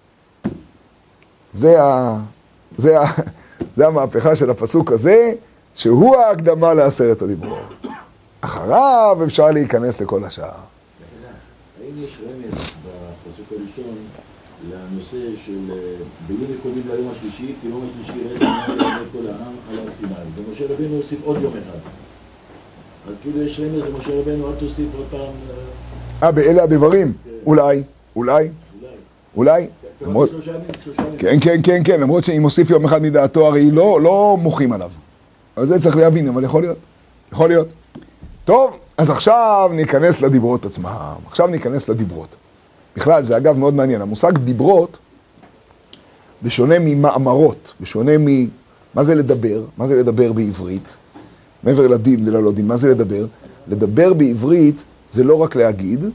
זה, ה, זה, ה, זה המהפכה של הפסוק הזה, שהוא ההקדמה לעשרת הדיברות. אחריו אפשר להיכנס לכל השאר. האם יש רמז בפסוק הראשון לנושא של ביום קודם ליום השלישי, כי יום השלישי ראה את כל העם על הר סיני, ומשה רבנו הוסיף עוד יום אחד. אז כאילו יש רמז למשה רבנו, אל תוסיף עוד פעם... אה, באלה הדברים? אולי, אולי, אולי. למרות... כן, כן, כן, כן, למרות שאם הוסיף יום אחד מדעתו, הרי לא, לא מוחים עליו. אבל זה צריך להבין, אבל יכול להיות. יכול להיות. טוב, אז עכשיו ניכנס לדיברות עצמם. עכשיו ניכנס לדיברות. בכלל, זה אגב מאוד מעניין. המושג דיברות, בשונה ממאמרות, בשונה מ... מה זה לדבר? מה זה לדבר בעברית? מעבר לדין וללא דין, מה זה לדבר? לדבר בעברית זה לא רק להגיד,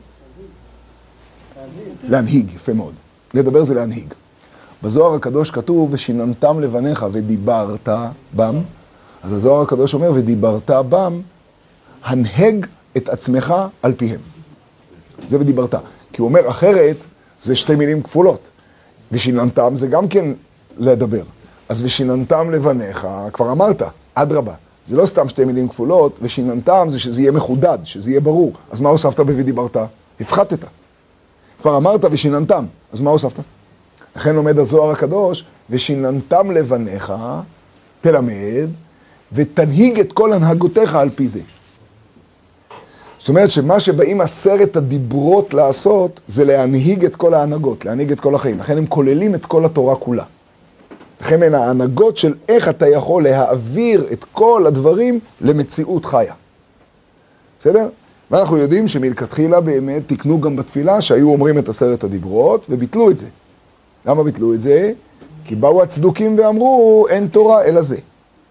להנהיג, יפה מאוד. לדבר זה להנהיג. בזוהר הקדוש כתוב, ושיננתם לבניך ודיברת בם. אז הזוהר הקדוש אומר, ודיברת בם, הנהג את עצמך על פיהם. זה ודיברת. כי הוא אומר, אחרת, זה שתי מילים כפולות. ושיננתם זה גם כן לדבר. אז ושיננתם לבניך, כבר אמרת, עד רבה. זה לא סתם שתי מילים כפולות, ושיננתם זה שזה יהיה מחודד, שזה יהיה ברור. אז מה הוספת בודיברת? הפחתת. כבר אמרת ושיננתם, אז מה הוספת? לכן לומד הזוהר הקדוש, ושיננתם לבניך, תלמד, ותנהיג את כל הנהגותיך על פי זה. זאת אומרת שמה שבאים עשרת הדיברות לעשות, זה להנהיג את כל ההנהגות, להנהיג את כל החיים. לכן הם כוללים את כל התורה כולה. לכן הן ההנהגות של איך אתה יכול להעביר את כל הדברים למציאות חיה. בסדר? ואנחנו יודעים שמלכתחילה באמת תקנו גם בתפילה שהיו אומרים את עשרת הדיברות וביטלו את זה. למה ביטלו את זה? כי באו הצדוקים ואמרו אין תורה אלא זה.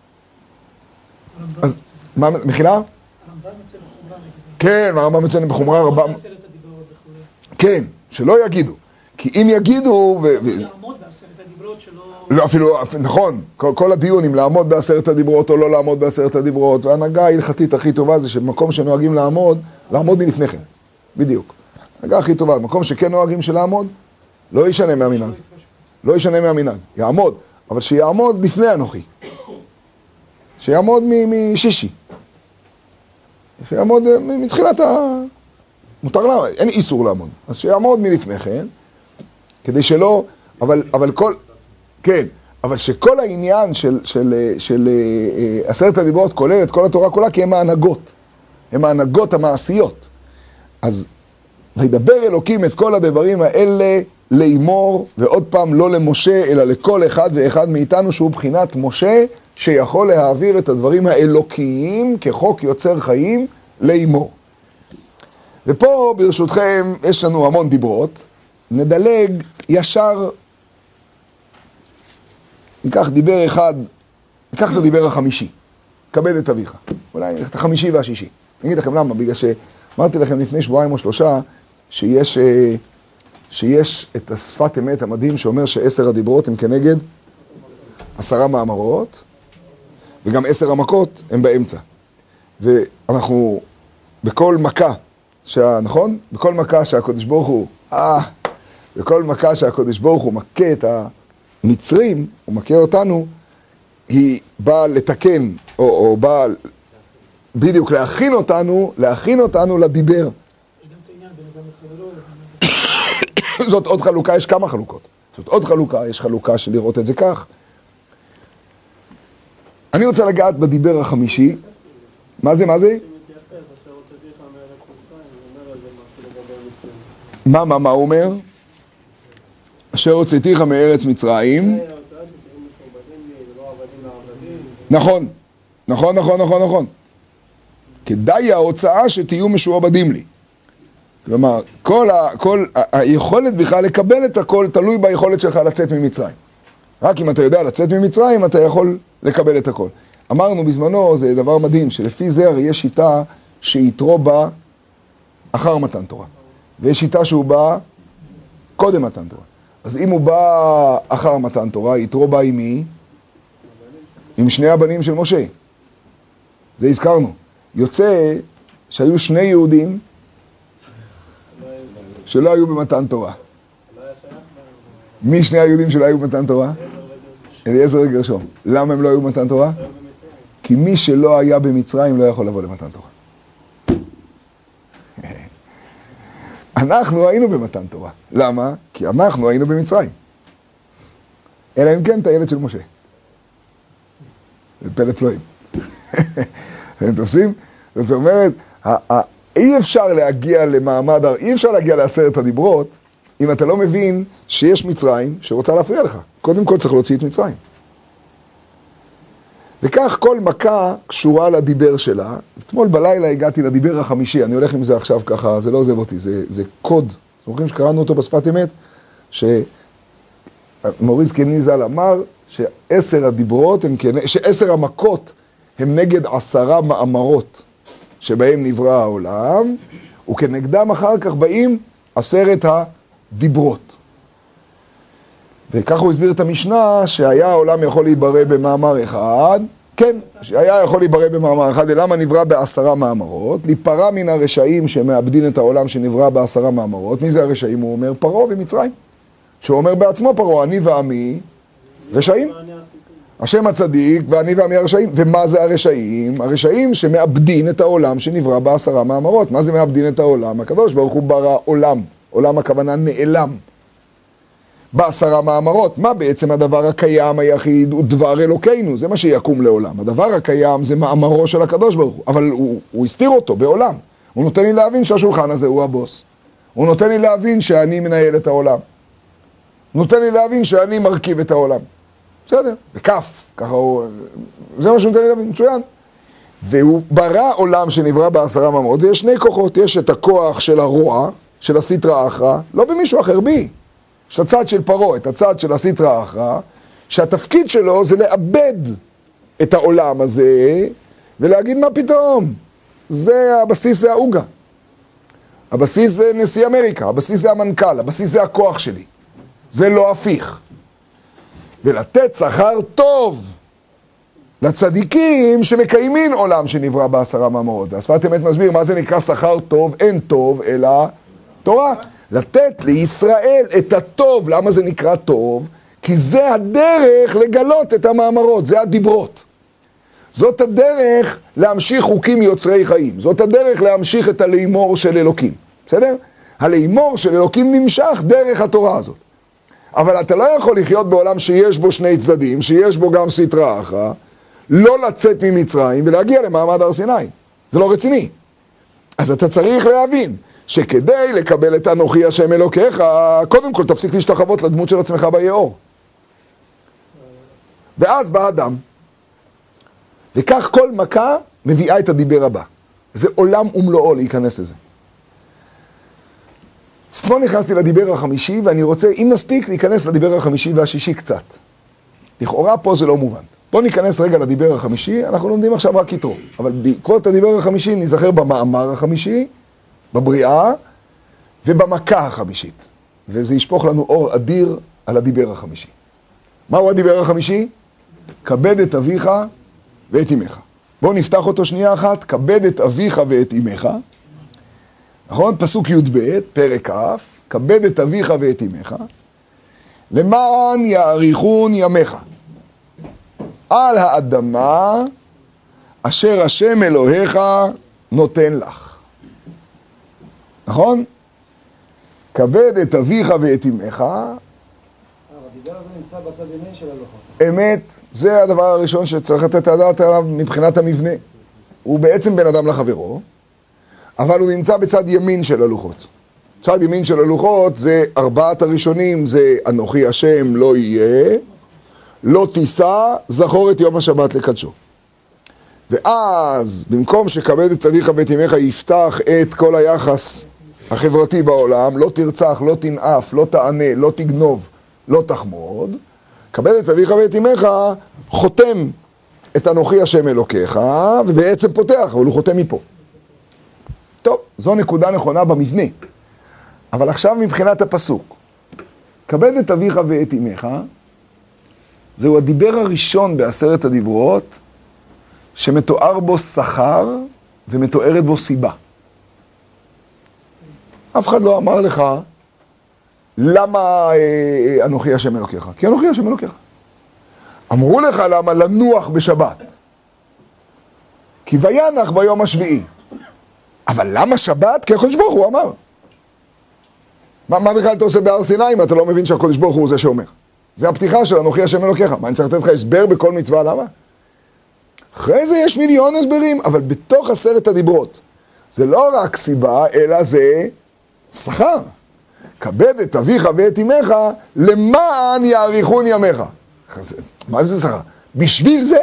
אז מה, מחילה? הרמב"ם יוצא בחומרה נגד. כן, הרמב"ם יוצא בחומרה רבה. עשרת הדיברות וכו'. כן, שלא יגידו. כי אם יגידו... ו... לעמוד בעשרת הדיברות שלא... לא, אפילו, נכון, כל, כל הדיון אם לעמוד בעשרת הדיברות או לא לעמוד בעשרת הדיברות, וההנהגה ההלכתית הכי טובה זה שבמקום שנוהגים לעמוד, לעמוד מלפני כן, בדיוק. ההנהגה הכי טובה, במקום שכן נוהגים שלעמוד, לא ישנה מהמנהג. לא ישנה מהמנהג, יעמוד, אבל שיעמוד לפני אנוכי. שיעמוד משישי. שיעמוד מתחילת ה... מותר לעמוד, אין איסור לעמוד. אז שיעמוד מלפני כן, כדי שלא... אבל, אבל כל... כן, אבל שכל העניין של, של, של אה, עשרת הדיברות כולל את כל התורה כולה, כי הם ההנהגות. הם ההנהגות המעשיות. אז וידבר אלוקים את כל הדברים האלה לאמור, ועוד פעם לא למשה, אלא לכל אחד ואחד מאיתנו, שהוא בחינת משה, שיכול להעביר את הדברים האלוקיים כחוק יוצר חיים לאמור. ופה ברשותכם יש לנו המון דיברות, נדלג ישר, ניקח דיבר אחד, ניקח את הדיבר החמישי, כבד את אביך, אולי ניקח את החמישי והשישי. אני אגיד לכם למה, בגלל שאמרתי לכם לפני שבועיים או שלושה, שיש, שיש את השפת אמת המדהים שאומר שעשר הדיברות הם כנגד עשרה מאמרות, וגם עשר המכות הם באמצע. ואנחנו בכל מכה, שה, נכון? בכל מכה שהקדוש ברוך הוא, אה, בכל מכה שהקדוש ברוך הוא מכה את המצרים, הוא מכה אותנו, היא באה לתקן, או, או באה בדיוק להכין אותנו, להכין אותנו לדיבר. יש גם את העניין בין אדם לחברו. זאת עוד חלוקה, יש כמה חלוקות. זאת עוד חלוקה, יש חלוקה של לראות את זה כך. אני רוצה לגעת בדיבר החמישי. מה זה, מה זה? מה, מה, מה הוא אומר? אשר הוצאתיך מארץ מצרים. נכון, נכון, נכון, נכון, נכון. כדאי ההוצאה שתהיו משועבדים לי. כלומר, כל, ה, כל ה, היכולת בכלל לקבל את הכל תלוי ביכולת שלך לצאת ממצרים. רק אם אתה יודע לצאת ממצרים, אתה יכול לקבל את הכל. אמרנו בזמנו, זה דבר מדהים, שלפי זה הרי יש שיטה שיתרו בה אחר מתן תורה. ויש שיטה שהוא בא קודם מתן תורה. אז אם הוא בא אחר מתן תורה, יתרו בא עם מי? עם שני הבנים של משה. זה הזכרנו. יוצא שהיו שני יהודים שלא היו במתן תורה. מי שני היהודים שלא היו במתן תורה? אליעזר וגרשום. למה הם לא היו במתן תורה? כי מי שלא היה במצרים לא יכול לבוא למתן תורה. אנחנו היינו במתן תורה. למה? כי אנחנו היינו במצרים. אלא אם כן את הילד של משה. זה פלא פלואים. אתם תופסים? זאת אומרת, אי אפשר להגיע למעמד, אי אפשר להגיע לעשרת הדיברות, אם אתה לא מבין שיש מצרים שרוצה להפריע לך. קודם כל צריך להוציא את מצרים. וכך כל מכה קשורה לדיבר שלה. אתמול בלילה הגעתי לדיבר החמישי, אני הולך עם זה עכשיו ככה, זה לא עוזב אותי, זה, זה קוד. זוכרים שקראנו אותו בשפת אמת? שמוריס קניזל אמר שעשר הדיברות, הם, שעשר המכות הם נגד עשרה מאמרות שבהם נברא העולם, וכנגדם אחר כך באים עשרת הדיברות. וככה הוא הסביר את המשנה שהיה העולם יכול להיברא במאמר אחד, כן, שהיה יכול להיברא במאמר אחד, ולמה נברא בעשרה מאמרות? להיפרע מן הרשעים שמאבדין את העולם שנברא בעשרה מאמרות. מי זה הרשעים? הוא אומר פרעה ומצרים. שהוא אומר בעצמו פרעה, אני ועמי רשעים. השם הצדיק ואני ועמי הרשעים. ומה זה הרשעים? הרשעים שמאבדין את העולם שנברא בעשרה מאמרות. מה זה מאבדין את העולם? הקדוש ברוך הוא ברא עולם. עולם הכוונה נעלם. בעשרה מאמרות, מה בעצם הדבר הקיים היחיד? הוא דבר אלוקינו, זה מה שיקום לעולם. הדבר הקיים זה מאמרו של הקדוש ברוך הוא, אבל הוא, הוא הסתיר אותו בעולם. הוא הוא נותן לי להבין שהשולחן הזה הוא הבוס. הוא נותן לי להבין שאני מנהל את העולם. הוא נותן לי להבין שאני מרכיב את העולם. בסדר, בכף, ככה הוא... זה מה שהוא נותן לי להבין, מצוין. והוא ברא עולם שנברא בעשרה ממות, ויש שני כוחות, יש את הכוח של הרוע, של הסטרא אחרא, לא במישהו אחר, בי. יש את הצד של פרעה, את הצד של הסטרא אחרא, שהתפקיד שלו זה לאבד את העולם הזה, ולהגיד מה פתאום. זה הבסיס, זה האוגה. הבסיס זה נשיא אמריקה, הבסיס זה המנכ"ל, הבסיס זה הכוח שלי. זה לא הפיך. ולתת שכר טוב לצדיקים שמקיימים עולם שנברא בעשרה ממות. השפת אמת מסביר מה זה נקרא שכר טוב, אין טוב אלא תורה. לתת לישראל את הטוב. למה זה נקרא טוב? כי זה הדרך לגלות את המאמרות, זה הדיברות. זאת הדרך להמשיך חוקים יוצרי חיים. זאת הדרך להמשיך את הלימור של אלוקים. בסדר? הלימור של אלוקים נמשך דרך התורה הזאת. אבל אתה לא יכול לחיות בעולם שיש בו שני צדדים, שיש בו גם סטרא אחרא, לא לצאת ממצרים ולהגיע למעמד הר סיני. זה לא רציני. אז אתה צריך להבין שכדי לקבל את אנוכי השם אלוקיך, קודם כל תפסיק להשתחוות לדמות של עצמך ביאור. ואז בא אדם, וכך כל מכה מביאה את הדיבר הבא. זה עולם ומלואו להיכנס לזה. אתמול נכנסתי לדיבר החמישי, ואני רוצה, אם נספיק, להיכנס לדיבר החמישי והשישי קצת. לכאורה פה זה לא מובן. בואו ניכנס רגע לדיבר החמישי, אנחנו לומדים עכשיו רק יתרו. אבל בעקבות הדיבר החמישי נזכר במאמר החמישי, בבריאה, ובמכה החמישית. וזה ישפוך לנו אור אדיר על הדיבר החמישי. מהו הדיבר החמישי? כבד את אביך ואת אמך. בואו נפתח אותו שנייה אחת, כבד את אביך ואת אמך. נכון? פסוק י"ב, פרק כ', כבד את אביך ואת אמך, למען יאריכון ימיך על האדמה אשר השם אלוהיך נותן לך. נכון? כבד את אביך ואת אמך. הדיבר הזה נמצא בצד ימין של הלוחות. אמת, זה הדבר הראשון שצריך לתת את הדעת עליו מבחינת המבנה. הוא בעצם בן אדם לחברו, אבל הוא נמצא בצד ימין של הלוחות. צד ימין של הלוחות זה ארבעת הראשונים, זה אנוכי השם לא יהיה, לא תישא, זכור את יום השבת לקדשו. ואז במקום שכבד את אביך ואת אמך יפתח את כל היחס החברתי בעולם, לא תרצח, לא תנאף, לא תענה, לא תגנוב, לא תחמוד, כבד את אביך ואת אמך, חותם את אנוכי השם אלוקיך, ובעצם פותח, אבל הוא חותם מפה. טוב, זו נקודה נכונה במבנה. אבל עכשיו מבחינת הפסוק. כבד את אביך ואת אמך, זהו הדיבר הראשון בעשרת הדיברות, שמתואר בו שכר ומתוארת בו סיבה. אף אחד לא אמר לך, למה אה, אנוכי השם אלוקיך? כי אנוכי השם אלוקיך. אמרו לך למה לנוח בשבת. כי וינח ביום השביעי. אבל למה שבת? כי הקדוש ברוך הוא אמר. מה, מה בכלל אתה עושה בהר סיני אם אתה לא מבין שהקדוש ברוך הוא זה שאומר? זה הפתיחה של אנוכי השם אלוקיך. מה, אני צריך לתת לך הסבר בכל מצווה? למה? אחרי זה יש מיליון הסברים, אבל בתוך עשרת הדיברות. זה לא רק סיבה, אלא זה שכר. כבד את אביך ואת אמך, למען יאריכון ימיך. מה זה שכר? בשביל זה?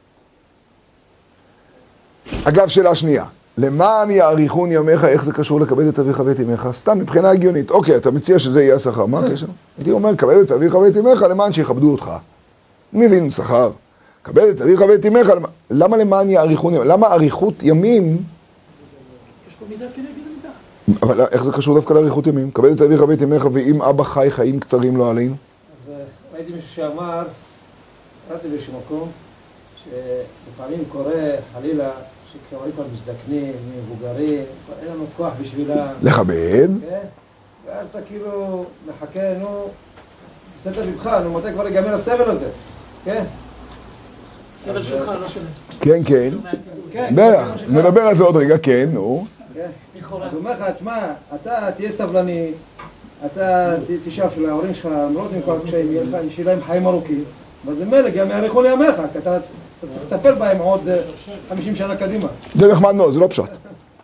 אגב, שאלה שנייה. למען יאריכון ימיך, איך זה קשור לכבד את אביך ואת אמך? סתם, מבחינה הגיונית. אוקיי, אתה מציע שזה יהיה השכר. מה הקשר? הייתי אומר, כבד את אביך ואת אמך, למען שיכבדו אותך. מבין שכר. כבד את אביך ואת אמך, למה למען יאריכון ימיך? למה אריכות ימים? יש פה מידה כנגד מידה. אבל איך זה קשור דווקא לאריכות ימים? כבד את אביך ואת אמך, ואם אבא חי חיים קצרים לא עלינו? אז ראיתי מישהו שאמר, ראיתי באיזשהו מקום, שלפעמים קורה חלילה, שכברים כבר מזדקנים, מבוגרים, אין לנו כוח בשבילה. לכבד. כן? ואז אתה כאילו מחכה, נו, בסדר לבך, נו, מתי כבר ייגמר הסבל הזה? כן? סבל שלך, לא שלך. כן, כן. כן. בטח, נדבר על זה עוד רגע, כן, נו. כן. אז הוא אומר לך, תשמע, אתה תהיה סבלני, אתה תשאף שלהורים שלך, למרות עם כל הקשיים, שיהיה להם חיים ארוכים, אבל זה מלא, גם יאריכו לימיך, כי אתה צריך לטפל בהם עוד חמישים שנה קדימה. זה נחמד מאוד, זה לא פשוט.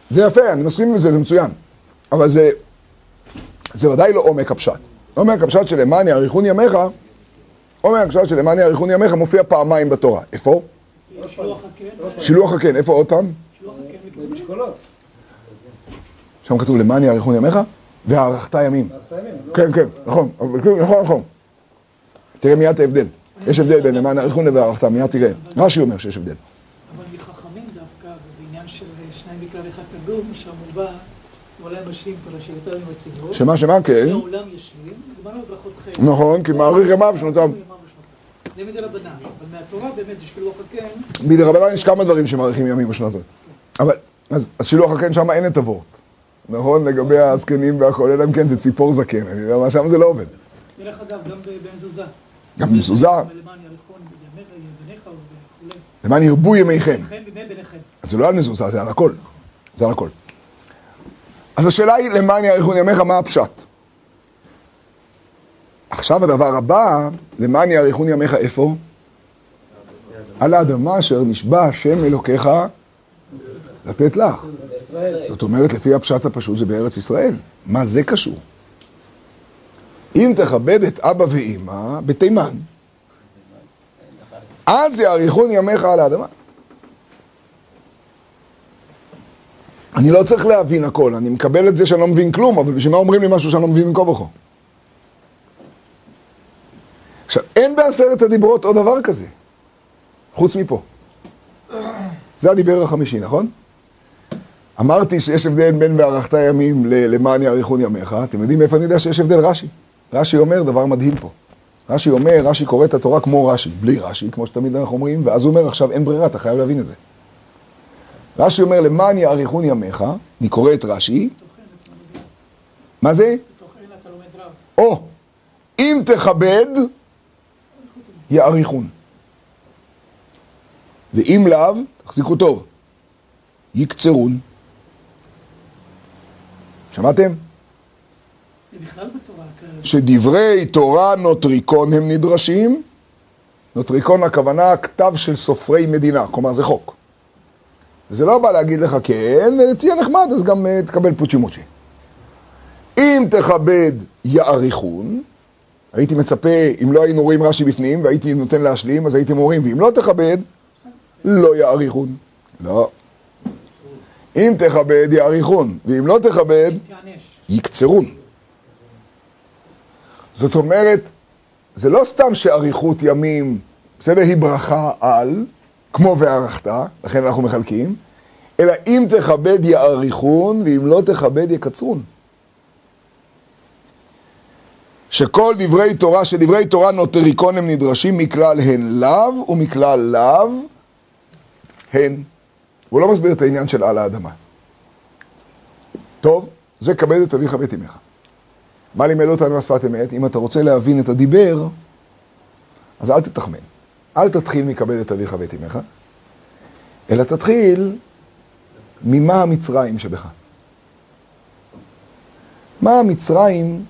זה יפה, אני מסכים עם זה, זה מצוין. אבל זה, זה ודאי לא עומק הפשט. עומק הפשט של למען יאריכון ימיך, עומק הפשט של למען יאריכון ימיך מופיע פעמיים בתורה. איפה? שילוח הקן. שילוח הקן, איפה עוד פעם? שילוח הקן. במשקולות. שם כתוב למען יאריכון ימיך, והארכת ימים. כן, כן, נכון, נכון, נכון. תראה מיד את ההבדל. יש הבדל בין למען יאריכון והארכת, מיד תראה. רש"י אומר שיש הבדל. אבל מחכמים דווקא, בעניין של שניים בכלל אחד קדום, שהמובא, עולם השלים פרשייתיו עם הציבור. שמה, שמה, כן. לעולם ישלים, גמרנו ברכות חיים. נכון, כי מאריך ימיו שנותיו. זה מדרבנן, אבל מהתורה באמת זה שילוח הקן. מדרבנן יש כמה דברים שמאריכים ימים ושנותו. אבל, אז, אז שילוח הקן שם אין את הוורט. נכון, לגבי הזקנים והכל, אלא אם כן זה ציפור זקן, אני יודע מה, שם זה לא עובד. דרך אגב, גם במזוזה. גם במזוזה. למען יאריכון בניך וכולי. למען ירבו ימיכם. לכם בימי בניכם. אז זה לא על מזוזה, זה על הכל. זה על הכל. אז השאלה היא, למען יאריכון ימיך, מה הפשט? עכשיו הדבר הבא, למען יאריכון ימיך איפה? על האדמה אשר נשבע השם אלוקיך לתת לך. זאת אומרת, לפי הפשט הפשוט זה בארץ ישראל. מה זה קשור? אם תכבד את אבא ואמא בתימן, אז יאריכון ימיך על האדמה. אני לא צריך להבין הכל, אני מקבל את זה שאני לא מבין כלום, אבל בשביל מה אומרים לי משהו שאני לא מבין מכל וכה? עכשיו, אין בעשרת הדיברות עוד דבר כזה, חוץ מפה. זה הדיבר החמישי, נכון? אמרתי שיש הבדל בין והארכת ימים למען יאריכון ימיך. אתם יודעים איפה אני יודע שיש הבדל? רש"י. רש"י אומר דבר מדהים פה. רש"י אומר, רש"י קורא את התורה כמו רש"י, בלי רש"י, כמו שתמיד אנחנו אומרים, ואז הוא אומר, עכשיו אין ברירה, אתה חייב להבין את זה. רש"י אומר, למען יאריכון ימיך, אני קורא את רש"י. מה זה? בתוך אין אתה לומד רב. או, אם תכבד, יאריכון. ואם לאו, תחזיקו טוב, יקצרון. שמעתם? זה בכלל בתורה. שדברי תורה נוטריקון הם נדרשים. נוטריקון הכוונה כתב של סופרי מדינה, כלומר זה חוק. וזה לא בא להגיד לך כן, תהיה נחמד, אז גם uh, תקבל פוצ'י מוצ'י. אם תכבד יאריכון, הייתי מצפה, אם לא היינו רואים רש"י בפנים, והייתי נותן להשלים, אז הייתם אומרים, ואם לא תכבד, לא יאריכון. לא. אם תכבד יאריכון, ואם לא תכבד, יקצרון. זאת אומרת, זה לא סתם שאריכות ימים, בסדר, היא ברכה על, כמו והארכת, לכן אנחנו מחלקים, אלא אם תכבד יאריכון, ואם לא תכבד יקצרון. שכל דברי תורה, שדברי תורה נוטריקון הם נדרשים מכלל הן לאו, ומכלל לאו הן. הוא לא מסביר את העניין של על האדמה. טוב, זה כבד את אביך ואת אמך. מה לימד אותנו השפת אמת? אם אתה רוצה להבין את הדיבר, אז אל תתחמן. אל תתחיל מכבד את אביך ואת אמך, אלא תתחיל ממה המצרים שבך. מה המצרים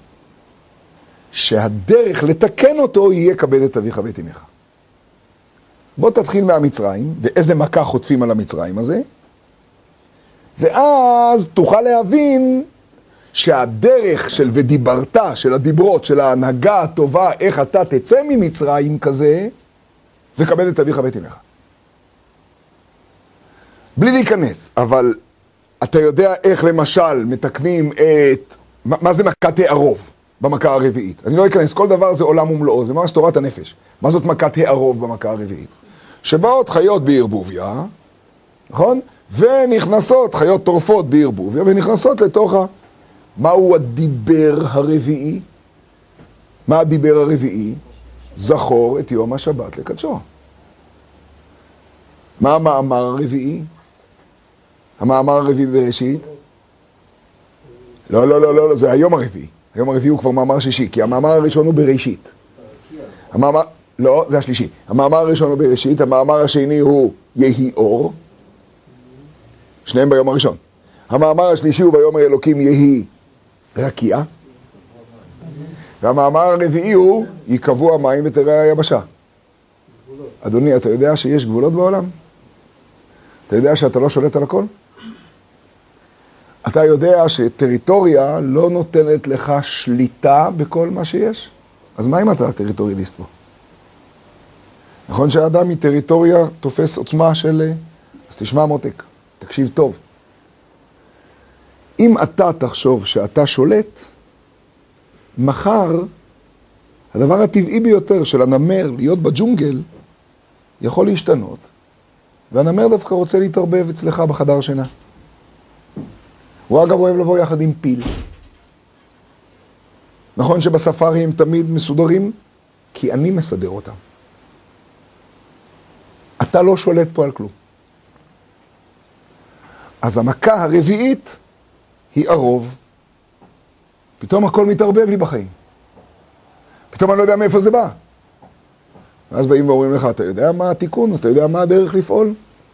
שהדרך לתקן אותו יהיה כבד את אביך ואת אמך. בוא תתחיל מהמצרים, ואיזה מכה חוטפים על המצרים הזה, ואז תוכל להבין שהדרך של ודיברת, של הדיברות, של ההנהגה הטובה, איך אתה תצא ממצרים כזה, זה כבד את אביך ואת אמך. בלי להיכנס, אבל אתה יודע איך למשל מתקנים את, מה, מה זה מכת הערוב במכה הרביעית? אני לא אכנס, כל דבר זה עולם ומלואו, זה ממש תורת הנפש. מה זאת מכת הערוב במכה הרביעית? שבאות חיות בערבוביה, נכון? ונכנסות חיות טורפות בערבוביה, ונכנסות לתוך ה... מהו הדיבר הרביעי? מה הדיבר הרביעי? זכור את יום השבת לקדשו. מה המאמר הרביעי? המאמר הרביעי בראשית? לא, לא, לא, לא, זה היום הרביעי. היום הרביעי הוא כבר מאמר שישי, כי המאמר הראשון הוא בראשית. המאמר... לא, זה השלישי. המאמר הראשון הוא בראשית, המאמר השני הוא יהי אור. שניהם ביום הראשון. המאמר השלישי הוא ביום האלוקים יהי רקיע. והמאמר הרביעי הוא יקבעו המים ותראה היבשה. אדוני, אתה יודע שיש גבולות בעולם? אתה יודע שאתה לא שולט על הכל? אתה יודע שטריטוריה לא נותנת לך שליטה בכל מה שיש? אז מה אם אתה טריטוריאליסט פה? נכון שהאדם מטריטוריה תופס עוצמה של... אז תשמע מותק, תקשיב טוב. אם אתה תחשוב שאתה שולט, מחר הדבר הטבעי ביותר של הנמר להיות בג'ונגל יכול להשתנות, והנמר דווקא רוצה להתערבב אצלך בחדר שינה. הוא אגב אוהב לבוא יחד עם פיל. נכון שבספארי הם תמיד מסודרים? כי אני מסדר אותם. אתה לא שולט פה על כלום. אז המכה הרביעית היא הרוב. פתאום הכל מתערבב לי בחיים. פתאום אני לא יודע מאיפה זה בא. ואז באים ואומרים לך, אתה יודע מה התיקון? אתה יודע מה הדרך לפעול?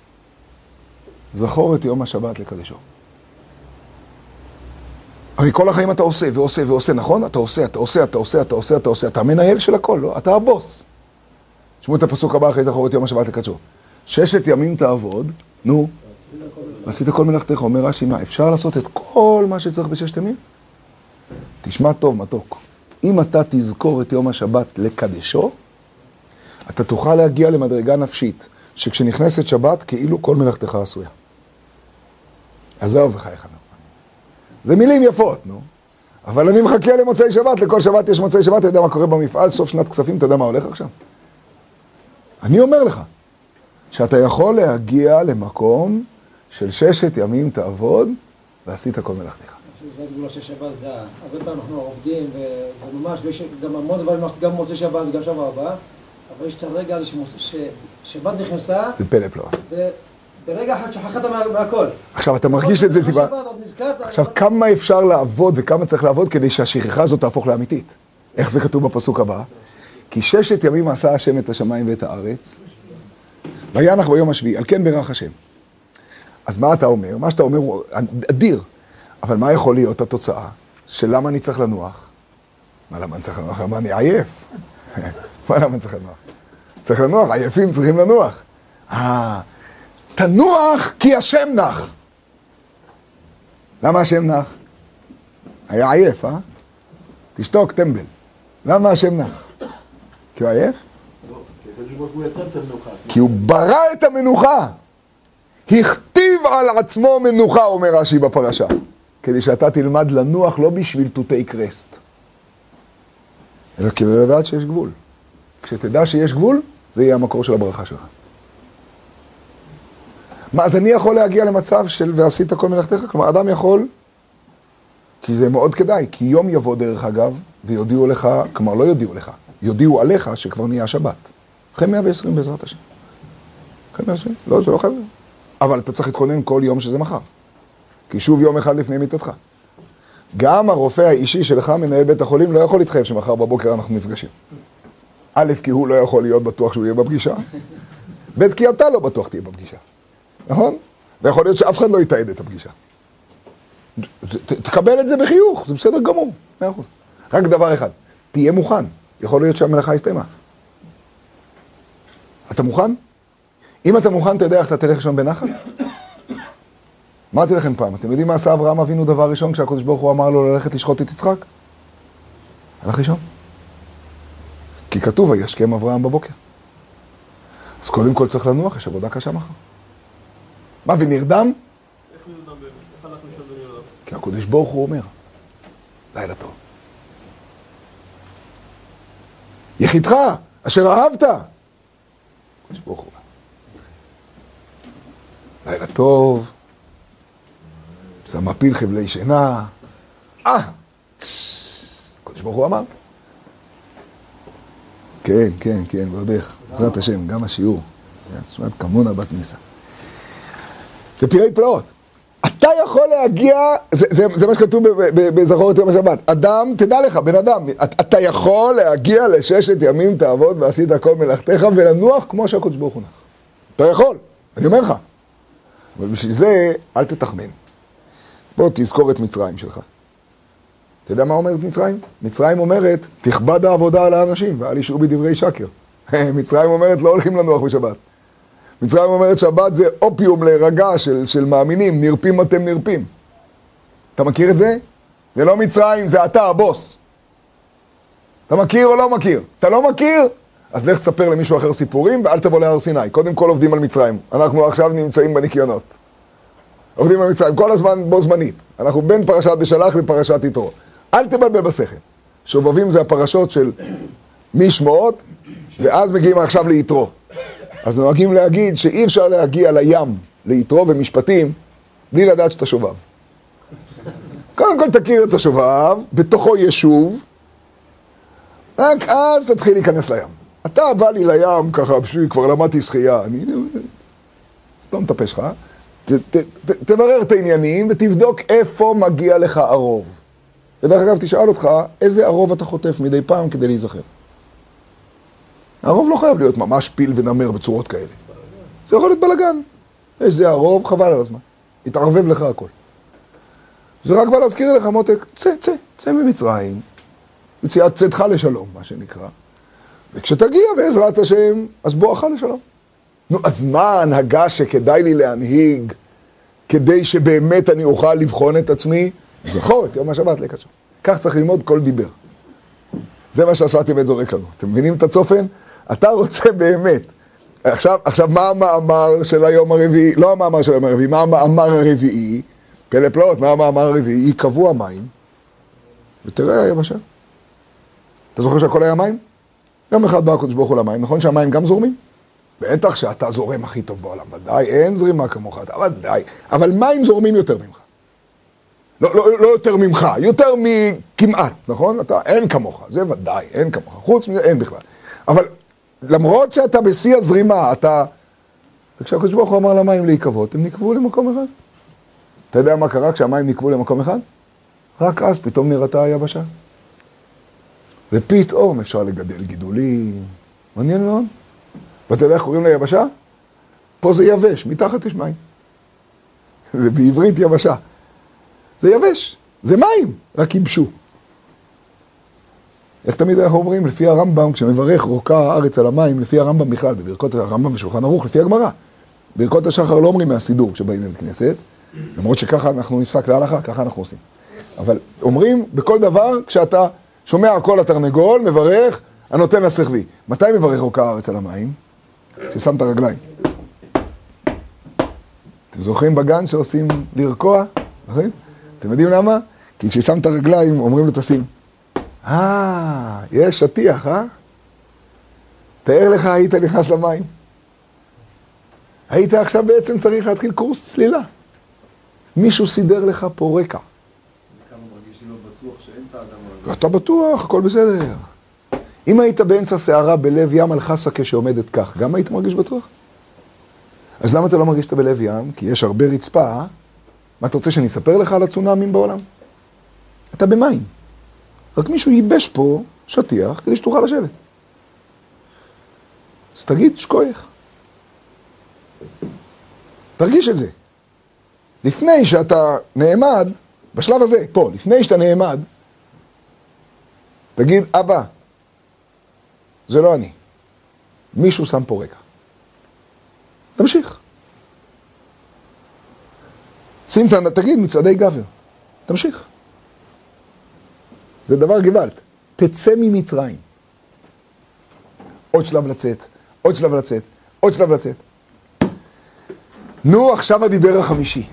זכור את יום השבת לקדשו. הרי כל החיים אתה עושה ועושה ועושה, נכון? אתה עושה, אתה עושה, אתה עושה, אתה עושה, אתה עושה, אתה המנהל של הכל, לא? אתה הבוס. תשמעו את הפסוק הבא אחרי זכור את יום השבת לקדשו. ששת ימים תעבוד, נו, ועשית כל מלאכתך, אומר רש"י, מה, אפשר לעשות את כל מה שצריך בששת ימים? תשמע טוב, מתוק. אם אתה תזכור את יום השבת לקדשו, אתה תוכל להגיע למדרגה נפשית, שכשנכנסת שבת, כאילו כל מלאכתך עשויה. עזוב בחייך, נו. זה מילים יפות, נו. אבל אני מחכה למוצאי שבת, לכל שבת יש מוצאי שבת, אתה יודע מה קורה במפעל, סוף שנת כספים, אתה יודע מה הולך עכשיו? אני אומר לך, שאתה יכול להגיע למקום של ששת ימים תעבוד, ועשית כל מלאכתך. זה גבולה של שבת, הרבה פעמים אנחנו עובדים, וממש, ויש גם המון דברים, גם מוצאי שבת וגם שבוע הבא, אבל יש את הרגע ששבת נכנסה, זה פלא פלאות. ברגע אחד שכחת מהכל. עכשיו, אתה מרגיש את זה טיפה. עכשיו, כמה אפשר לעבוד וכמה צריך לעבוד כדי שהשכחה הזאת תהפוך לאמיתית? איך זה כתוב בפסוק הבא? כי ששת ימים עשה השם את השמיים ואת הארץ, וינח ביום השביעי, על כן ברך השם. אז מה אתה אומר? מה שאתה אומר הוא אדיר. אבל מה יכול להיות התוצאה? של למה אני צריך לנוח? מה למה אני צריך לנוח? למה אני עייף? מה למה אני צריך לנוח? צריך לנוח, עייפים צריכים לנוח. אה, תנוח כי השם נח. למה השם נח? היה עייף, אה? תשתוק, טמבל. למה השם נח? כי הוא עייף? כי הוא ברא את המנוחה. הכתיב על עצמו מנוחה, אומר רש"י בפרשה. כדי שאתה תלמד לנוח לא בשביל תותי קרסט. אלא כדי לדעת שיש גבול. כשתדע שיש גבול, זה יהיה המקור של הברכה שלך. מה, אז אני יכול להגיע למצב של ועשית כל מלאכתך? כלומר, אדם יכול, כי זה מאוד כדאי, כי יום יבוא דרך אגב, ויודיעו לך, כלומר לא יודיעו לך, יודיעו עליך שכבר נהיה שבת. אחרי מאה ועשרים בעזרת השם. אחרי מאה ועשרים? לא, זה לא חייב. אבל אתה צריך להתכונן כל יום שזה מחר. כי שוב יום אחד לפני מיטתך. גם הרופא האישי שלך, מנהל בית החולים, לא יכול להתחייב שמחר בבוקר אנחנו נפגשים. א', כי הוא לא יכול להיות בטוח שהוא יהיה בפגישה. ב', כי אתה לא בטוח תהיה בפגישה. נכון? ויכול להיות שאף אחד לא יתעד את הפגישה. תקבל את זה בחיוך, זה בסדר גמור. מאה אחוז. רק דבר אחד, תהיה מוכן. יכול להיות שהמלאכה הסתיימה. אתה מוכן? אם אתה מוכן, אתה יודע איך אתה תלך ראשון בנחת? אמרתי לכם פעם, אתם יודעים מה עשה אברהם אבינו דבר ראשון כשהקדוש ברוך הוא אמר לו ללכת לשחוט את יצחק? הלך ראשון. כי כתוב, וישכם אברהם בבוקר. אז קודם כל צריך לנוח, יש עבודה קשה מחר. מה, ונרדם? איך נרדם באמת? איך הלך לישון ונרדם? כי הקדוש ברוך הוא אומר, לילה טוב. יחידך, אשר אהבת. הקדוש ברוך הוא אומר. לילה טוב. זה מפיל חבלי שינה. אה! הקדוש ברוך הוא אמר. כן, כן, כן, ועודך. בעזרת השם, גם השיעור. תשמעת, כמונה בת ניסה. זה פלאי פלאות. אתה יכול להגיע, זה, זה, זה מה שכתוב בזכור את יום השבת. אדם, תדע לך, בן אדם, אתה יכול להגיע לששת ימים תעבוד ועשית כל מלאכתך ולנוח כמו שהקדוש ברוך הוא נח. אתה יכול, אני אומר לך. אבל בשביל זה, אל תתחמן. בוא תזכור את מצרים שלך. אתה יודע מה אומרת מצרים? מצרים אומרת, תכבד העבודה על האנשים, ואל ישעו בדברי שקר. מצרים אומרת, לא הולכים לנוח בשבת. מצרים אומרת, שבת זה אופיום להירגע של, של מאמינים, נרפים אתם נרפים. אתה מכיר את זה? זה לא מצרים, זה אתה הבוס. אתה מכיר או לא מכיר? אתה לא מכיר? אז לך תספר למישהו אחר סיפורים ואל תבוא להר סיני. קודם כל עובדים על מצרים. אנחנו עכשיו נמצאים בניקיונות. עובדים על מצרים, כל הזמן בו זמנית. אנחנו בין פרשת בשלח לפרשת יתרו. אל תבלבל בשכל. שובבים זה הפרשות של משמעות, ואז מגיעים עכשיו ליתרו. אז נוהגים להגיד שאי אפשר להגיע לים, ליתרו ומשפטים, בלי לדעת שאתה שובב. קודם כל תכיר את השובב, בתוכו ישוב, רק אז תתחיל להיכנס לים. אתה בא לי לים ככה, בשביל כבר למדתי שחייה, אני... סתום את הפה שלך, ת, ת, ת, תברר את העניינים ותבדוק איפה מגיע לך הרוב. ודרך אגב, תשאל אותך, איזה הרוב אתה חוטף מדי פעם כדי להיזכר? הרוב לא חייב להיות ממש פיל ונמר בצורות כאלה. זה יכול להיות בלגן. איזה הרוב, חבל על הזמן. יתערבב לך הכל. זה רק בא להזכיר לך, מותק, צא, צא, צא ממצרים. יציאת צאתך לשלום, מה שנקרא. וכשתגיע בעזרת השם, אז בואך לשלום. נו, אז מה ההנהגה שכדאי לי להנהיג, כדי שבאמת אני אוכל לבחון את עצמי? זכור את יום השבת לקדשו. כך צריך ללמוד כל דיבר. זה מה שהשפת אמת זורק לנו. אתם מבינים את הצופן? אתה רוצה באמת. עכשיו, עכשיו מה המאמר של היום הרביעי? לא המאמר של היום הרביעי, מה המאמר הרביעי? פלא פלאות, מה המאמר הרביעי? יקבעו המים, ותראה היבשה. אתה זוכר שהכל היה מים? יום אחד בא הקדוש ברוך הוא למים, נכון שהמים גם זורמים? בטח שאתה זורם הכי טוב בעולם, ודאי, אין זרימה כמוך, אתה ודאי, אבל מים זורמים יותר ממך. לא, לא, לא יותר ממך, יותר מכמעט, נכון? אתה אין כמוך, זה ודאי, אין כמוך, חוץ מזה אין בכלל. אבל למרות שאתה בשיא הזרימה, אתה... וכשהקדוש ברוך הוא אמר למים להיקוות, הם נקבעו למקום אחד. אתה יודע מה קרה כשהמים נקבעו למקום אחד? רק אז פתאום נראתה היבשה. ופתאום אפשר לגדל גידולים. מעניין מאוד. ואתה יודע איך קוראים ליבשה? פה זה יבש, מתחת יש מים. זה בעברית יבשה. זה יבש, זה מים, רק ייבשו. איך תמיד אנחנו אומרים? לפי הרמב"ם, כשמברך רוקה הארץ על המים, לפי הרמב"ם בכלל, בברכות הרמב"ם ושולחן ערוך, לפי הגמרא. ברכות השחר לא אומרים מהסידור כשבאים לבית כנסת, למרות שככה אנחנו נפסק להלכה, ככה אנחנו עושים. אבל אומרים בכל דבר, כשאתה שומע הכל התרנגול, מברך, הנותן לסחבי. מתי מברך רוקה הארץ על המים? כששם את הרגליים. אתם זוכרים בגן שעושים לרקוע? זוכרים? אתם יודעים למה? כי כששם את הרגליים אומרים לו תשים. אה, יש שטיח, אה? תאר לך, היית נכנס למים. היית עכשיו בעצם צריך להתחיל קורס צלילה. מישהו סידר לך פה רקע. כמה מרגיש לי לא בטוח שאין את האדם הזה. ואתה בטוח, הכל בסדר. אם היית באמצע שערה בלב ים על חסה כשעומדת כך, גם היית מרגיש בטוח? אז למה אתה לא מרגיש שאתה בלב ים? כי יש הרבה רצפה. מה אתה רוצה שאני אספר לך על הצונאמים בעולם? אתה במים. רק מישהו ייבש פה שטיח כדי שתוכל לשבת. אז תגיד שכוח. תרגיש את זה. לפני שאתה נעמד, בשלב הזה, פה, לפני שאתה נעמד, תגיד, אבא, זה לא אני. מישהו שם פה רקע. תמשיך. שים, תגיד, מצעדי גבר. תמשיך. זה דבר גבלת. תצא ממצרים. עוד שלב לצאת, עוד שלב לצאת, עוד שלב לצאת. נו, עכשיו הדיבר החמישי.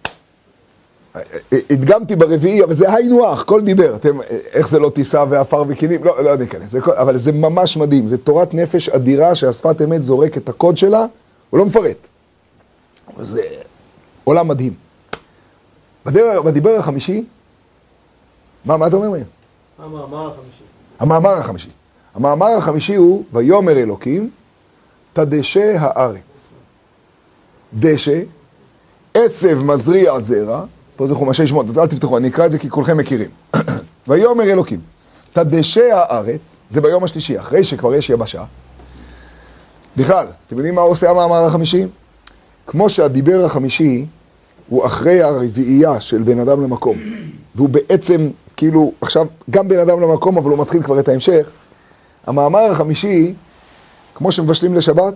הדגמתי ברביעי, אבל זה היינו אח, כל דיבר. אתם, איך זה לא טיסה ועפר וקינים? לא, לא יודע כאלה. אבל זה ממש מדהים. זה תורת נפש אדירה שהשפת אמת זורק את הקוד שלה, הוא לא מפרט. זה עולם מדהים. בדיבר, בדיבר החמישי, מה, מה אתה אומר, מאיר? המאמר החמישי. המאמר החמישי. המאמר החמישי הוא, ויאמר אלוקים, תדשא הארץ. דשא, עשב מזריע זרע, פה זה חומשי שמות, אז אל תפתחו, אני אקרא את זה כי כולכם מכירים. ויאמר אלוקים, תדשא הארץ, זה ביום השלישי, אחרי שכבר יש יבשה. בכלל, אתם יודעים מה עושה המאמר החמישי? כמו שהדיבר החמישי הוא אחרי הרביעייה של בן אדם למקום, והוא בעצם כאילו, עכשיו, גם בן אדם למקום, אבל הוא מתחיל כבר את ההמשך. המאמר החמישי, כמו שמבשלים לשבת,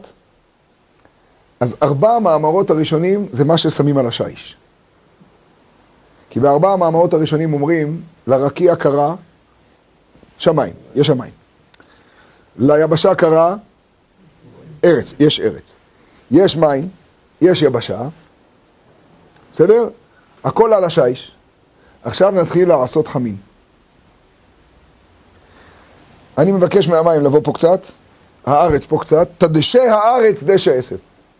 אז ארבע המאמרות הראשונים זה מה ששמים על השיש. כי בארבע המאמרות הראשונים אומרים, לרקיע קרא שמיים, יש שמיים. ליבשה קרא ארץ, יש ארץ. יש מים, יש יבשה. בסדר? הכל על השיש. עכשיו נתחיל לעשות חמין. אני מבקש מהמים לבוא פה קצת, הארץ פה קצת, תדשא הארץ דשא עשב.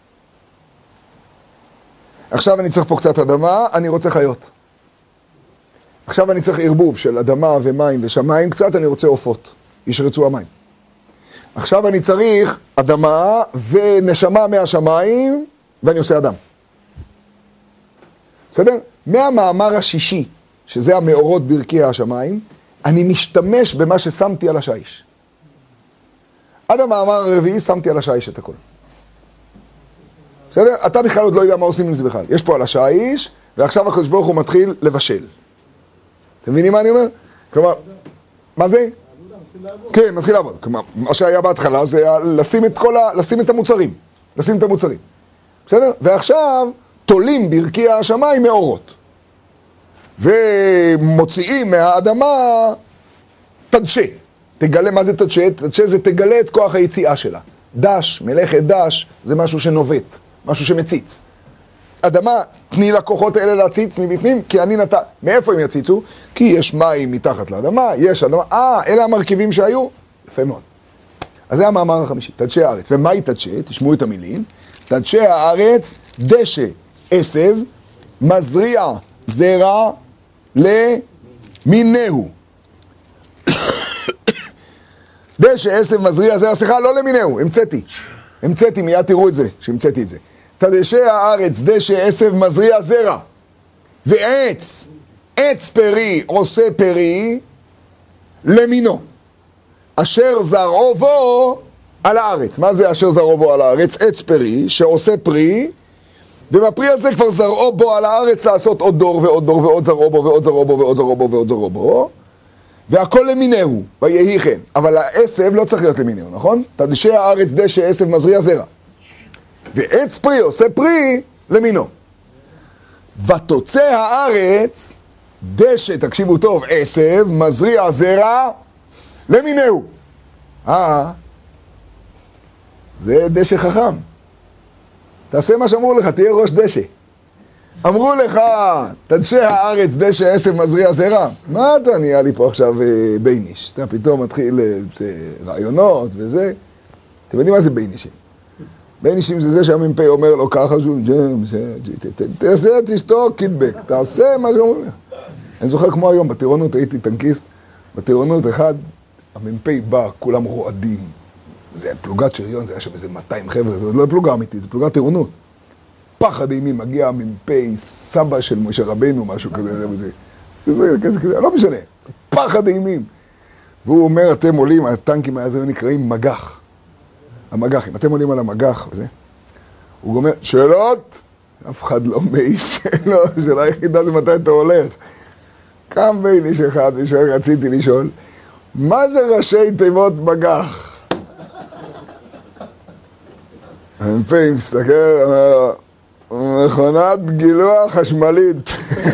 עכשיו אני צריך פה קצת אדמה, אני רוצה חיות. עכשיו אני צריך ערבוב של אדמה ומים ושמיים קצת, אני רוצה עופות. ישרצו המים. עכשיו אני צריך אדמה ונשמה מהשמיים, ואני עושה אדם. בסדר? מהמאמר השישי, שזה המאורות ברכי השמיים, אני משתמש במה ששמתי על השיש. עד המאמר הרביעי שמתי על השיש את הכל. בסדר? אתה בכלל עוד לא יודע מה עושים עם זה בכלל. יש פה על השיש, ועכשיו הקדוש ברוך הוא מתחיל לבשל. אתם מבינים מה אני אומר? כלומר, מה זה? כן, מתחיל לעבוד. כלומר, מה שהיה בהתחלה זה לשים את כל ה... לשים את המוצרים. לשים את המוצרים. בסדר? ועכשיו תולים ברכי השמיים מאורות. ומוציאים מהאדמה תדשא. תגלה, מה זה תדשא? תדשא זה תגלה את כוח היציאה שלה. דש, מלאכת דש, זה משהו שנובט, משהו שמציץ. אדמה, תני לכוחות האלה להציץ מבפנים, כי אני נת... מאיפה הם יציצו? כי יש מים מתחת לאדמה, יש אדמה, אה, אלה המרכיבים שהיו? יפה מאוד. אז זה המאמר החמישי, תדשא הארץ. ומהי תדשא? תשמעו את המילים. תדשא הארץ, דשא עשב, מזריע זרע למינהו. דשא עשב מזריע זרע, סליחה, לא למינהו, המצאתי. המצאתי, מיד תראו את זה, שהמצאתי את זה. תדשא הארץ, דשא עשב מזריע זרע. ועץ, עץ פרי עושה פרי למינו. אשר זרעו בו על הארץ. מה זה אשר זרעו בו על הארץ? עץ פרי שעושה פרי, ובפרי הזה כבר זרעו בו על הארץ לעשות עוד דור ועוד דור ועוד זרעו בו ועוד זרעו בו ועוד זרעו בו ועוד זרעו בו. והכל למינהו, ויהי כן. אבל העשב לא צריך להיות למינהו, נכון? תדשא הארץ, דשא עשב מזריע זרע. ועץ פרי עושה פרי למינו. ותוצא הארץ, דשא, תקשיבו טוב, עשב, מזריע זרע למינהו. אה, זה דשא חכם. תעשה מה שאמרו לך, תהיה ראש דשא. אמרו לך, תדשא הארץ, דשא עשב מזריע זרע. מה אתה נהיה לי פה עכשיו בייניש? אתה פתאום מתחיל רעיונות וזה. אתם יודעים מה זה ביינישים? ביינישים זה זה שהמ"פ אומר לו ככה, תעשה, תשתוק, קידבק, תעשה מה שאומרים לך. אני זוכר כמו היום, בטירונות הייתי טנקיסט, בטירונות אחד, המ"פ בא, כולם רועדים. זה פלוגת שריון, זה היה שם איזה מאתיים חבר'ה, זה עוד לא פלוגה אמיתית, זה פלוגת טירונות. פחד אימים, מגיע המ"פ, סבא של משה רבנו, משהו כזה, וזה, זה כזה, כזה, לא משנה, פחד אימים. והוא אומר, אתם עולים, הטנקים הזה נקראים מגח. המגחים, אתם עולים על המגח וזה. הוא אומר, שאלות? אף אחד לא מעיס שאלות, שאלה היחידה זה מתי אתה הולך. קם בייניש אחד ושואל, רציתי לשאול, מה זה ראשי תיבות מגח? המ"פ מסתכל, אומר, מכונת גילוח חשמלית.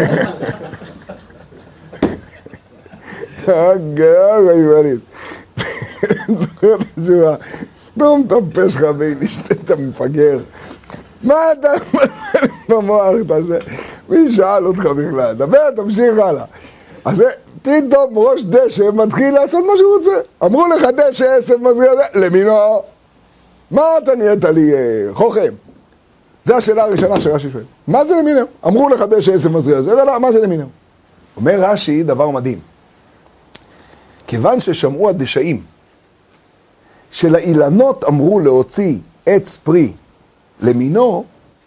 גילוח חשמלית. זוכר את התשובה, סתום את הפה שלך בייניש, אתה מפגר. מה אתה מפגר במוח, תעשה? מי שאל אותך בכלל? דבר, תמשיך הלאה. אז פתאום ראש דשא מתחיל לעשות מה שהוא רוצה. אמרו לך דשא עשב מזריע זה, למינו. מה אתה נהיית לי חוכם? זו השאלה הראשונה שרש"י שואל. מה זה למינו? אמרו לך דשא עשב מזריע זה, לא, מה זה למינו? אומר רש"י דבר מדהים. כיוון ששמעו הדשאים, שלאילנות אמרו להוציא עץ פרי למינו,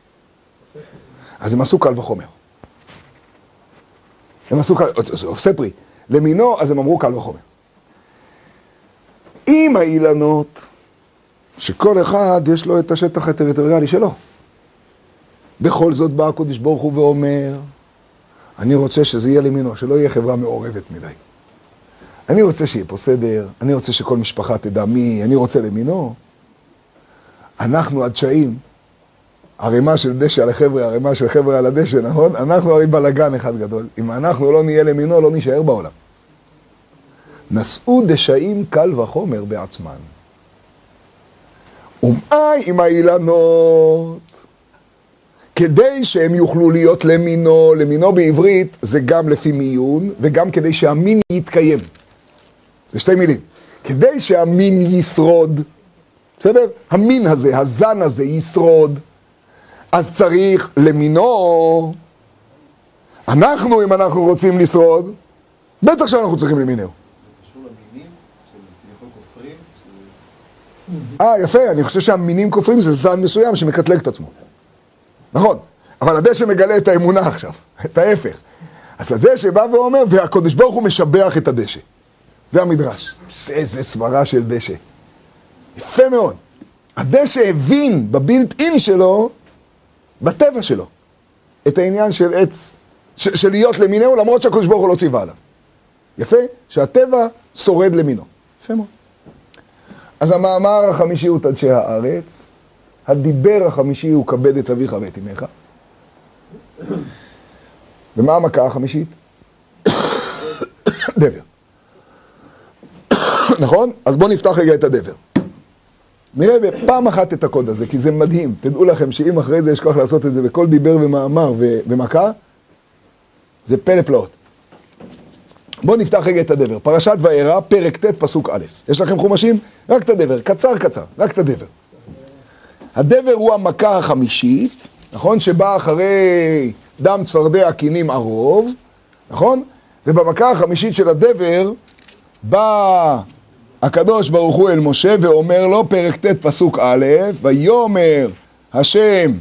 אז הם עשו קל וחומר. הם עשו קל, עושה פרי. למינו, אז הם אמרו קל וחומר. עם האילנות, שכל אחד יש לו את השטח הטריטוריאלי שלו. בכל זאת בא הקדוש ברוך הוא ואומר, אני רוצה שזה יהיה למינו, שלא יהיה חברה מעורבת מדי. אני רוצה שיהיה פה סדר, אני רוצה שכל משפחה תדע מי, אני רוצה למינו. אנחנו הדשאים, ערימה של דשא על החבר'ה, ערימה של חבר'ה על הדשא, נכון? אנחנו הרי בלגן אחד גדול. אם אנחנו לא נהיה למינו, לא נשאר בעולם. נשאו דשאים קל וחומר בעצמן. ומאי עם האילנות, כדי שהם יוכלו להיות למינו, למינו בעברית זה גם לפי מיון, וגם כדי שהמין יתקיים. זה שתי מילים. כדי שהמין ישרוד, בסדר? המין הזה, הזן הזה ישרוד, אז צריך למינו. אנחנו, אם אנחנו רוצים לשרוד, בטח שאנחנו צריכים למינו. אה, יפה, אני חושב שהמינים כופרים זה זן מסוים שמקטלג את עצמו. נכון, אבל הדשא מגלה את האמונה עכשיו, את ההפך. אז הדשא בא ואומר, והקדוש ברוך הוא משבח את הדשא. זה המדרש. איזה סברה של דשא. יפה מאוד. הדשא הבין בבילט אין שלו, בטבע שלו, את העניין של עץ, של, של להיות למינהו, למרות שהקדוש ברוך הוא לא ציווה עליו. יפה? שהטבע שורד למינו. יפה מאוד. אז המאמר החמישי הוא תדשי הארץ, הדיבר החמישי הוא כבד את אביך ואת אמך. ומה המכה החמישית? דבר. נכון? אז בואו נפתח רגע את הדבר. נראה פעם אחת את הקוד הזה, כי זה מדהים. תדעו לכם שאם אחרי זה יש כוח לעשות את זה בכל דיבר ומאמר ומכה, זה פלא פלאות. בואו נפתח רגע את הדבר. פרשת וארא, פרק ט' פסוק א'. יש לכם חומשים? רק את הדבר, קצר קצר, רק את הדבר. הדבר הוא המכה החמישית, נכון? שבאה אחרי דם צפרדע קינים ערוב, נכון? ובמכה החמישית של הדבר, בא הקדוש ברוך הוא אל משה ואומר לו, פרק ט' פסוק א', ויאמר השם,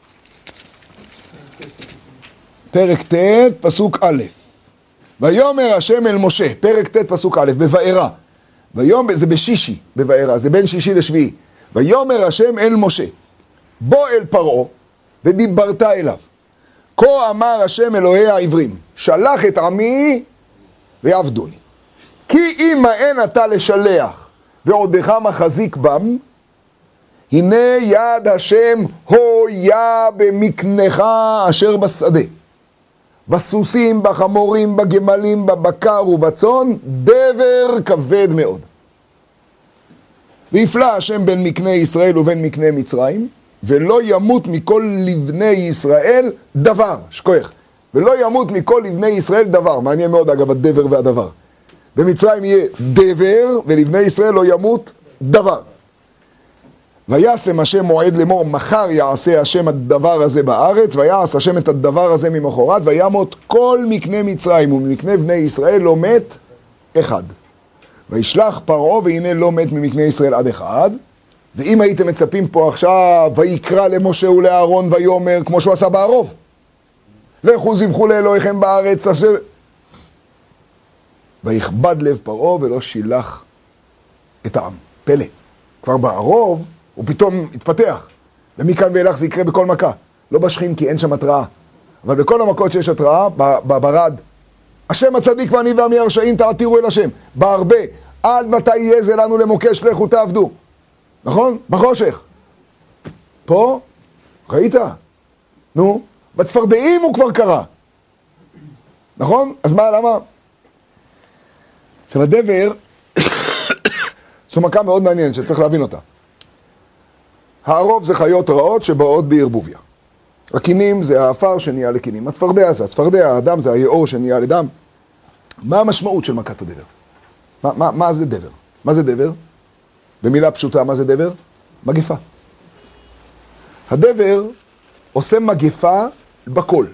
פרק ט' פסוק א', ויאמר השם אל משה, פרק ט' פסוק א', בווארא, ויאמר, זה בשישי, בווארא, זה בין שישי לשביעי, ויאמר השם אל משה, בוא אל פרעה ודיברת אליו, כה אמר השם אלוהי העברים, שלח את עמי ויעבדוני. כי אם מאן אתה לשלח ועודך מחזיק בם, הנה יד השם הויה במקנך אשר בשדה. בסוסים, בחמורים, בגמלים, בבקר ובצאן, דבר כבד מאוד. ויפלא השם בין מקנה ישראל ובין מקנה מצרים, ולא ימות מכל לבני ישראל דבר, שכוח. ולא ימות מכל לבני ישראל דבר. מעניין מאוד אגב הדבר והדבר. במצרים יהיה דבר, ולבני ישראל לא ימות דבר. וישם השם מועד לאמור, מחר יעשה השם הדבר הזה בארץ, ויעש השם את הדבר הזה ממחרת, וימות כל מקנה מצרים, וממקנה בני ישראל לא מת אחד. וישלח פרעה, והנה לא מת ממקנה ישראל עד אחד. ואם הייתם מצפים פה עכשיו, ויקרא למשה ולאהרון ויאמר, כמו שהוא עשה בערוב, לכו זבחו לאלוהיכם בארץ, תעשה... ויכבד לב פרעה ולא שילח את העם. פלא. כבר בערוב הוא פתאום התפתח. ומכאן ואילך זה יקרה בכל מכה. לא בשכין כי אין שם התראה. אבל בכל המכות שיש התראה, בברד, השם הצדיק ואני ועמי הרשעים תעתירו אל השם. בהרבה, עד מתי יהיה זה לנו למוקש לכו תעבדו. נכון? בחושך. פה, ראית? נו, בצפרדעים הוא כבר קרה. נכון? אז מה, למה? עכשיו הדבר, זו מכה מאוד מעניינת שצריך להבין אותה. הערוב זה חיות רעות שבאות בערבוביה. הקינים זה האפר שנהיה לקינים. הצפרדע זה הצפרדע, האדם זה היאור שנהיה לדם. מה המשמעות של מכת הדבר? מה, מה, מה זה דבר? מה זה דבר? במילה פשוטה, מה זה דבר? מגפה. הדבר עושה מגפה בכל.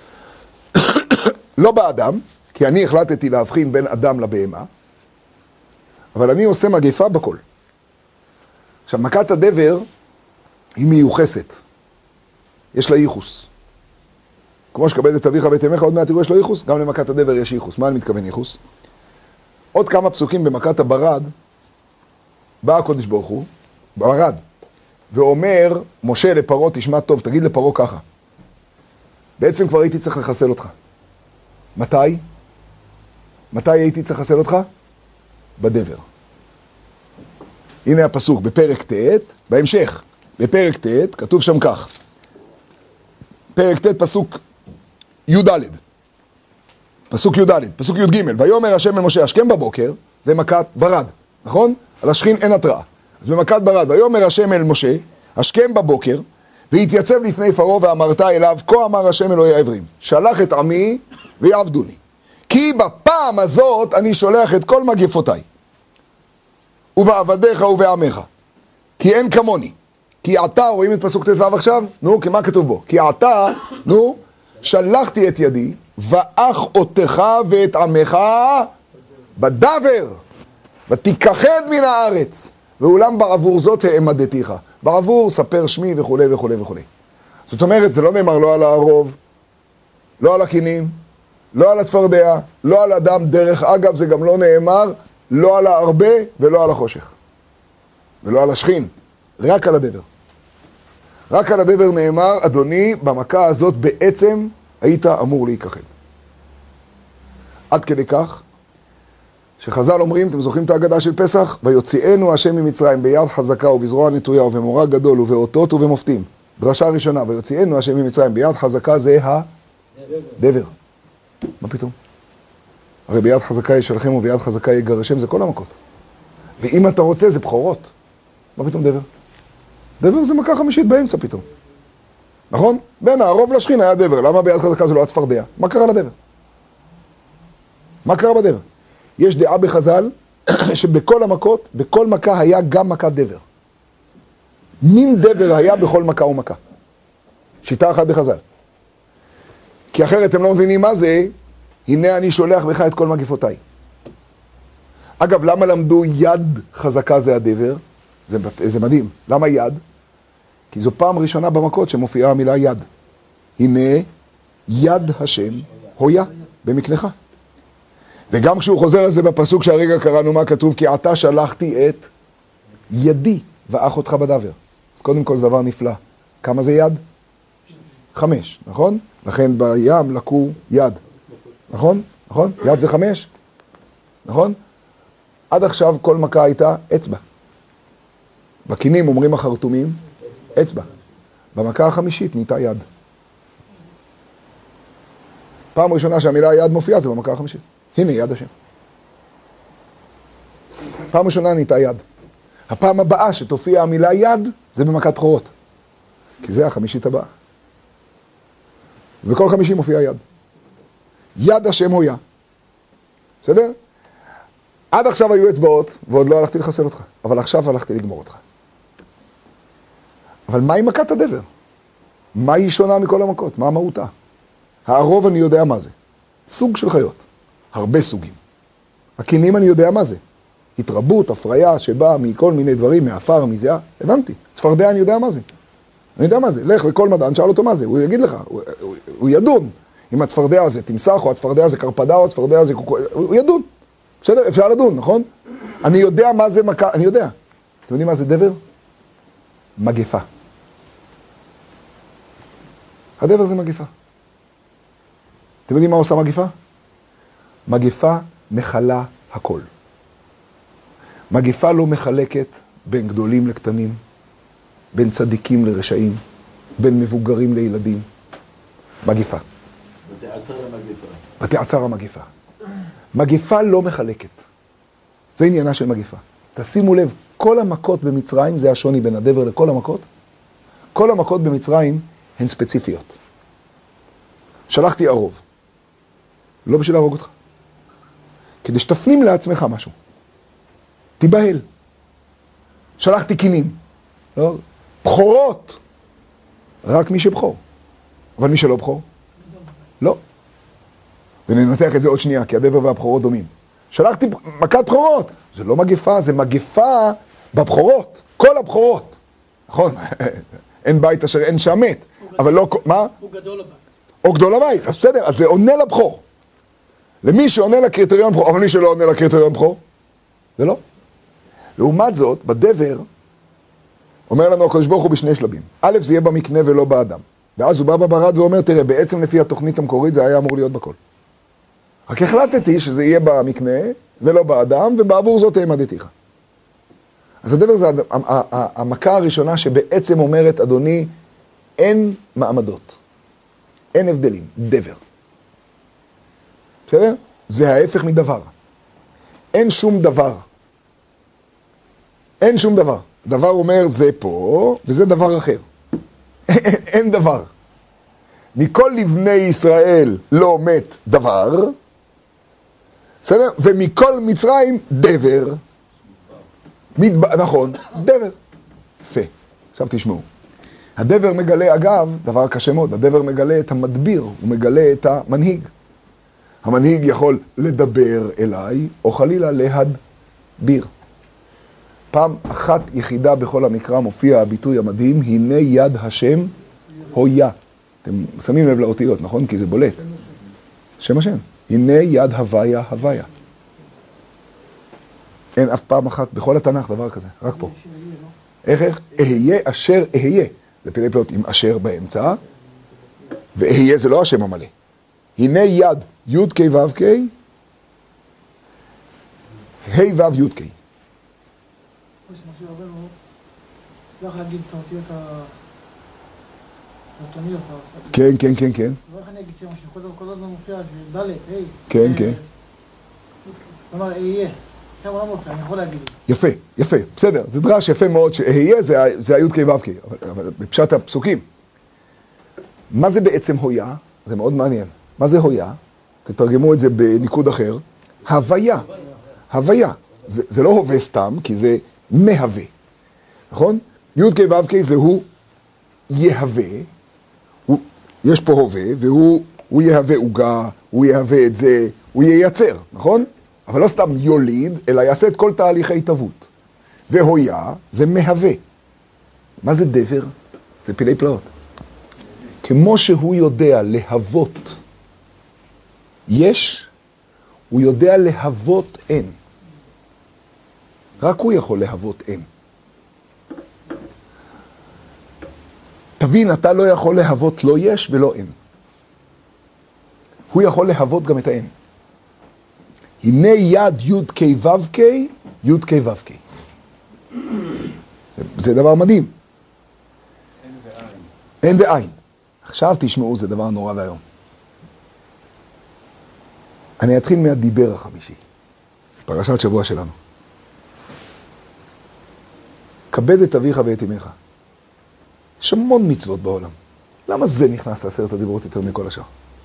לא באדם, כי אני החלטתי להבחין בין אדם לבהמה, אבל אני עושה מגפה בכל. עכשיו, מכת הדבר היא מיוחסת. יש לה ייחוס. כמו שכבד את אביך ואת אמך, עוד מעט תראו יש לו ייחוס, גם למכת הדבר יש ייחוס. מה אני מתכוון ייחוס? עוד כמה פסוקים במכת הברד, בא הקודש ברוך הוא, ברד, ואומר, משה לפרעה, תשמע טוב, תגיד לפרעה ככה. בעצם כבר הייתי צריך לחסל אותך. מתי? מתי הייתי צריך לחסל אותך? בדבר. הנה הפסוק בפרק ט', בהמשך, בפרק ט', כתוב שם כך. פרק ט' פסוק י"ד. פסוק י"ד, פסוק י"ג. ויאמר השם אל משה, השכם בבוקר, זה מכת ברד, נכון? על השכין אין התראה. אז במכת ברד, ויאמר השם אל משה, השכם בבוקר, והתייצב לפני פרעה ואמרת אליו, כה אמר השם אלוהי העברים, שלח את עמי ויעבדוני. כי בפעם הזאת אני שולח את כל מגפותיי, ובעבדיך ובעמך, כי אין כמוני. כי עתה, רואים את פסוק ט"ו עכשיו? נו, כי מה כתוב בו? כי עתה, נו, שלחתי את ידי, ואח אותך ואת עמך בדבר, ותיקחד מן הארץ, ואולם בעבור זאת העמדתיך. בעבור ספר שמי וכו' וכו' וכו'. זאת אומרת, זה לא נאמר לא על הערוב, לא על הכינים, לא על הצפרדע, לא על אדם. דרך אגב, זה גם לא נאמר לא על הרבה ולא על החושך. ולא על השכין, רק על הדבר. רק על הדבר נאמר, אדוני, במכה הזאת בעצם היית אמור להיכחד. עד כדי כך, שחז"ל אומרים, אתם זוכרים את ההגדה של פסח? ויוציאנו השם ממצרים ביד חזקה ובזרוע נטויה ובמורא גדול ובאותות ובמופתים. דרשה ראשונה, ויוציאנו השם ממצרים ביד חזקה זה הדבר. מה פתאום? הרי ביד חזקה ישלכם וביד חזקה יגרשם, זה כל המכות. ואם אתה רוצה זה בכורות. מה פתאום דבר? דבר זה מכה חמישית באמצע פתאום. נכון? בין הערוב לשכין היה דבר. למה ביד חזקה זה לא הצפרדע? מה קרה לדבר? מה קרה בדבר? יש דעה בחז"ל שבכל המכות, בכל מכה היה גם מכת דבר. מין דבר היה בכל מכה ומכה. שיטה אחת בחז"ל. כי אחרת הם לא מבינים מה זה, הנה אני שולח בך את כל מגפותיי. אגב, למה למדו יד חזקה זה הדבר? זה, זה מדהים. למה יד? כי זו פעם ראשונה במכות שמופיעה המילה יד. הנה יד השם הויה במקנך. וגם כשהוא חוזר על זה בפסוק שהרגע קראנו מה כתוב, כי עתה שלחתי את ידי ואח אותך בדבר. אז קודם כל זה דבר נפלא. כמה זה יד? חמש, נכון? לכן בים לקו יד. נכון? נכון? יד זה חמש? נכון? עד עכשיו כל מכה הייתה אצבע. בכינים אומרים החרטומים, אצבע. במכה החמישית נהייתה יד. פעם ראשונה שהמילה יד מופיעה זה במכה החמישית. הנה יד השם. פעם ראשונה נהייתה יד. הפעם הבאה שתופיע המילה יד זה במכת בכורות. כי זה החמישית הבאה. בכל חמישי מופיע יד. יד השם הויה. בסדר? עד עכשיו היו אצבעות, ועוד לא הלכתי לחסל אותך. אבל עכשיו הלכתי לגמור אותך. אבל מהי מכת הדבר? מה היא שונה מכל המכות? מה מהותה? הערוב אני יודע מה זה. סוג של חיות. הרבה סוגים. הכינים אני יודע מה זה. התרבות, הפריה שבאה מכל מיני דברים, מאפר, מזיעה. הבנתי. צפרדע אני יודע מה זה. אני יודע מה זה. לך לכל מדען, שאל אותו מה זה. הוא יגיד לך. הוא, הוא, הוא ידון. אם הצפרדע הזה תמסך, או הצפרדע הזה קרפדה, או הצפרדע הזה קוקו... הוא ידון. בסדר? אפשר לדון, נכון? אני יודע מה זה מכה... אני יודע. אתם יודעים מה זה דבר? מגפה. הדבר זה מגפה. אתם יודעים מה עושה מגפה? מגפה מחלה הכל. מגפה לא מחלקת בין גדולים לקטנים, בין צדיקים לרשעים, בין מבוגרים לילדים. מגפה. ותעצר המגפה. ותעצר המגפה. מגפה לא מחלקת. זה עניינה של מגפה. תשימו לב, כל המכות במצרים, זה השוני בין הדבר לכל המכות, כל המכות במצרים הן ספציפיות. שלחתי ערוב. לא בשביל להרוג אותך. כדי שתפנים לעצמך משהו. תיבהל. שלחתי קינים. לא? בכורות. רק מי שבכור. אבל מי שלא בכור? לא. וננתח את זה עוד שנייה, כי הדבר והבכורות דומים. שלחתי מכת בכורות. זה לא מגפה, זה מגפה בבכורות. כל הבכורות. נכון? אין בית אשר אין שם מת. אבל לא... מה? הוא גדול הבית. או גדול הבית. אז בסדר, אז זה עונה לבכור. למי שעונה לקריטריון בכור, אבל מי שלא עונה לקריטריון בכור, זה לא. לעומת זאת, בדבר, אומר לנו הקדוש ברוך הוא בשני שלבים. א', זה יהיה במקנה ולא באדם. ואז הוא בא בברד ואומר, תראה, בעצם לפי התוכנית המקורית זה היה אמור להיות בכל. רק החלטתי שזה יהיה במקנה ולא באדם, ובעבור זאת העמדתיך. אז הדבר זה המכה הראשונה שבעצם אומרת, אדוני, אין מעמדות. אין הבדלים, דבר. בסדר? זה ההפך מדבר. אין שום דבר. אין שום דבר. דבר אומר זה פה, וזה דבר אחר. אין, אין דבר. מכל לבני ישראל לא מת דבר, בסדר? ומכל מצרים דבר. מדבר, נכון, דבר. יפה. עכשיו תשמעו. הדבר מגלה, אגב, דבר קשה מאוד, הדבר מגלה את המדביר, הוא מגלה את המנהיג. המנהיג יכול לדבר אליי, או חלילה להדביר. פעם אחת יחידה בכל המקרא מופיע הביטוי המדהים, הנה יד השם הויה. אתם שמים לב לאותיות, נכון? כי זה בולט. שם השם. הנה יד הוויה הוויה. אין אף פעם אחת בכל התנ"ך דבר כזה, רק פה. איך איך? אהיה אשר אהיה. זה פילי פלאות עם אשר באמצע, ואהיה זה לא השם המלא. הנה יד י' ק' ו' ק', ה' ו' י' ק'. לא יכול להגיד את האותיות האותוניות. כן, כן, כן, כן. לא יכול להגיד שכל עוד לא מופיע, ד' ה'. כן, כן. כלומר, אהיה. עכשיו הוא לא מופיע, אני יכול להגיד. יפה, יפה, בסדר. זה דרש יפה מאוד שאהיה זה הי' ק' ו' ק', אבל בפשט הפסוקים. מה זה בעצם הויה? זה מאוד מעניין. מה זה הויה? תתרגמו את זה בניקוד אחר. הוויה. הוויה. זה, זה לא הווה סתם, כי זה מהווה. נכון? י' ק' ו' ק' זה הוא יהווה. הוא, יש פה הווה, והוא הוא יהווה עוגה, הוא יהווה את זה, הוא ייצר, נכון? אבל לא סתם יוליד, אלא יעשה את כל תהליכי התהוות. והויה זה מהווה. מה זה דבר? זה פילי פלאות. כמו שהוא יודע להוות יש, הוא יודע להוות אין. רק הוא יכול להוות אין. תבין, אתה לא יכול להוות לא יש ולא אין. הוא יכול להוות גם את האין. הנה יד י' ק' ו' ק', י' ק' ו' ק'. זה, זה דבר מדהים. אין ואין. אין ואין. עכשיו תשמעו, זה דבר נורא והיום. אני אתחיל מהדיבר החמישי. פרשת שבוע שלנו. כבד את אביך ואת אמך. יש המון מצוות בעולם. למה זה נכנס לעשרת הדיברות יותר מכל השאר?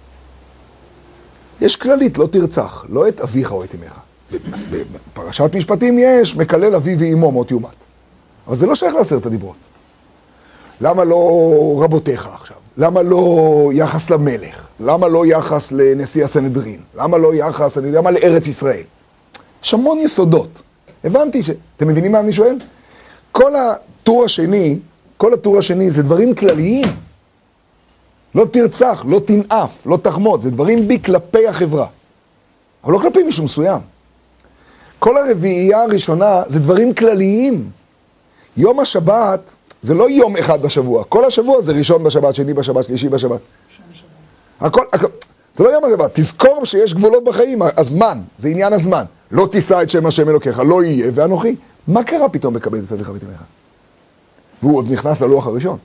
יש כללית, לא תרצח, לא את אביך או את אמך. בפרשת משפטים יש, מקלל אבי ואמו מות יומת. אבל זה לא שייך לעשרת הדיברות. למה לא רבותיך עכשיו? למה לא יחס למלך? למה לא יחס לנשיא הסנהדרין? למה לא יחס, אני יודע מה, לארץ ישראל? יש המון יסודות. הבנתי ש... אתם מבינים מה אני שואל? כל הטור השני, כל הטור השני זה דברים כלליים. לא תרצח, לא תנאף, לא תחמוד. זה דברים בי כלפי החברה. אבל לא כלפי מישהו מסוים. כל הרביעייה הראשונה זה דברים כלליים. יום השבת זה לא יום אחד בשבוע. כל השבוע זה ראשון בשבת, שני בשבת, שלישי בשבת. הכל, הכל, זה לא יום השבת. תזכור שיש גבולות בחיים, הזמן, זה עניין הזמן. לא תישא את שם השם אלוקיך, לא יהיה, ואנוכי. מה קרה פתאום בכבד את אביך ואת אמך? והוא עוד נכנס ללוח הראשון.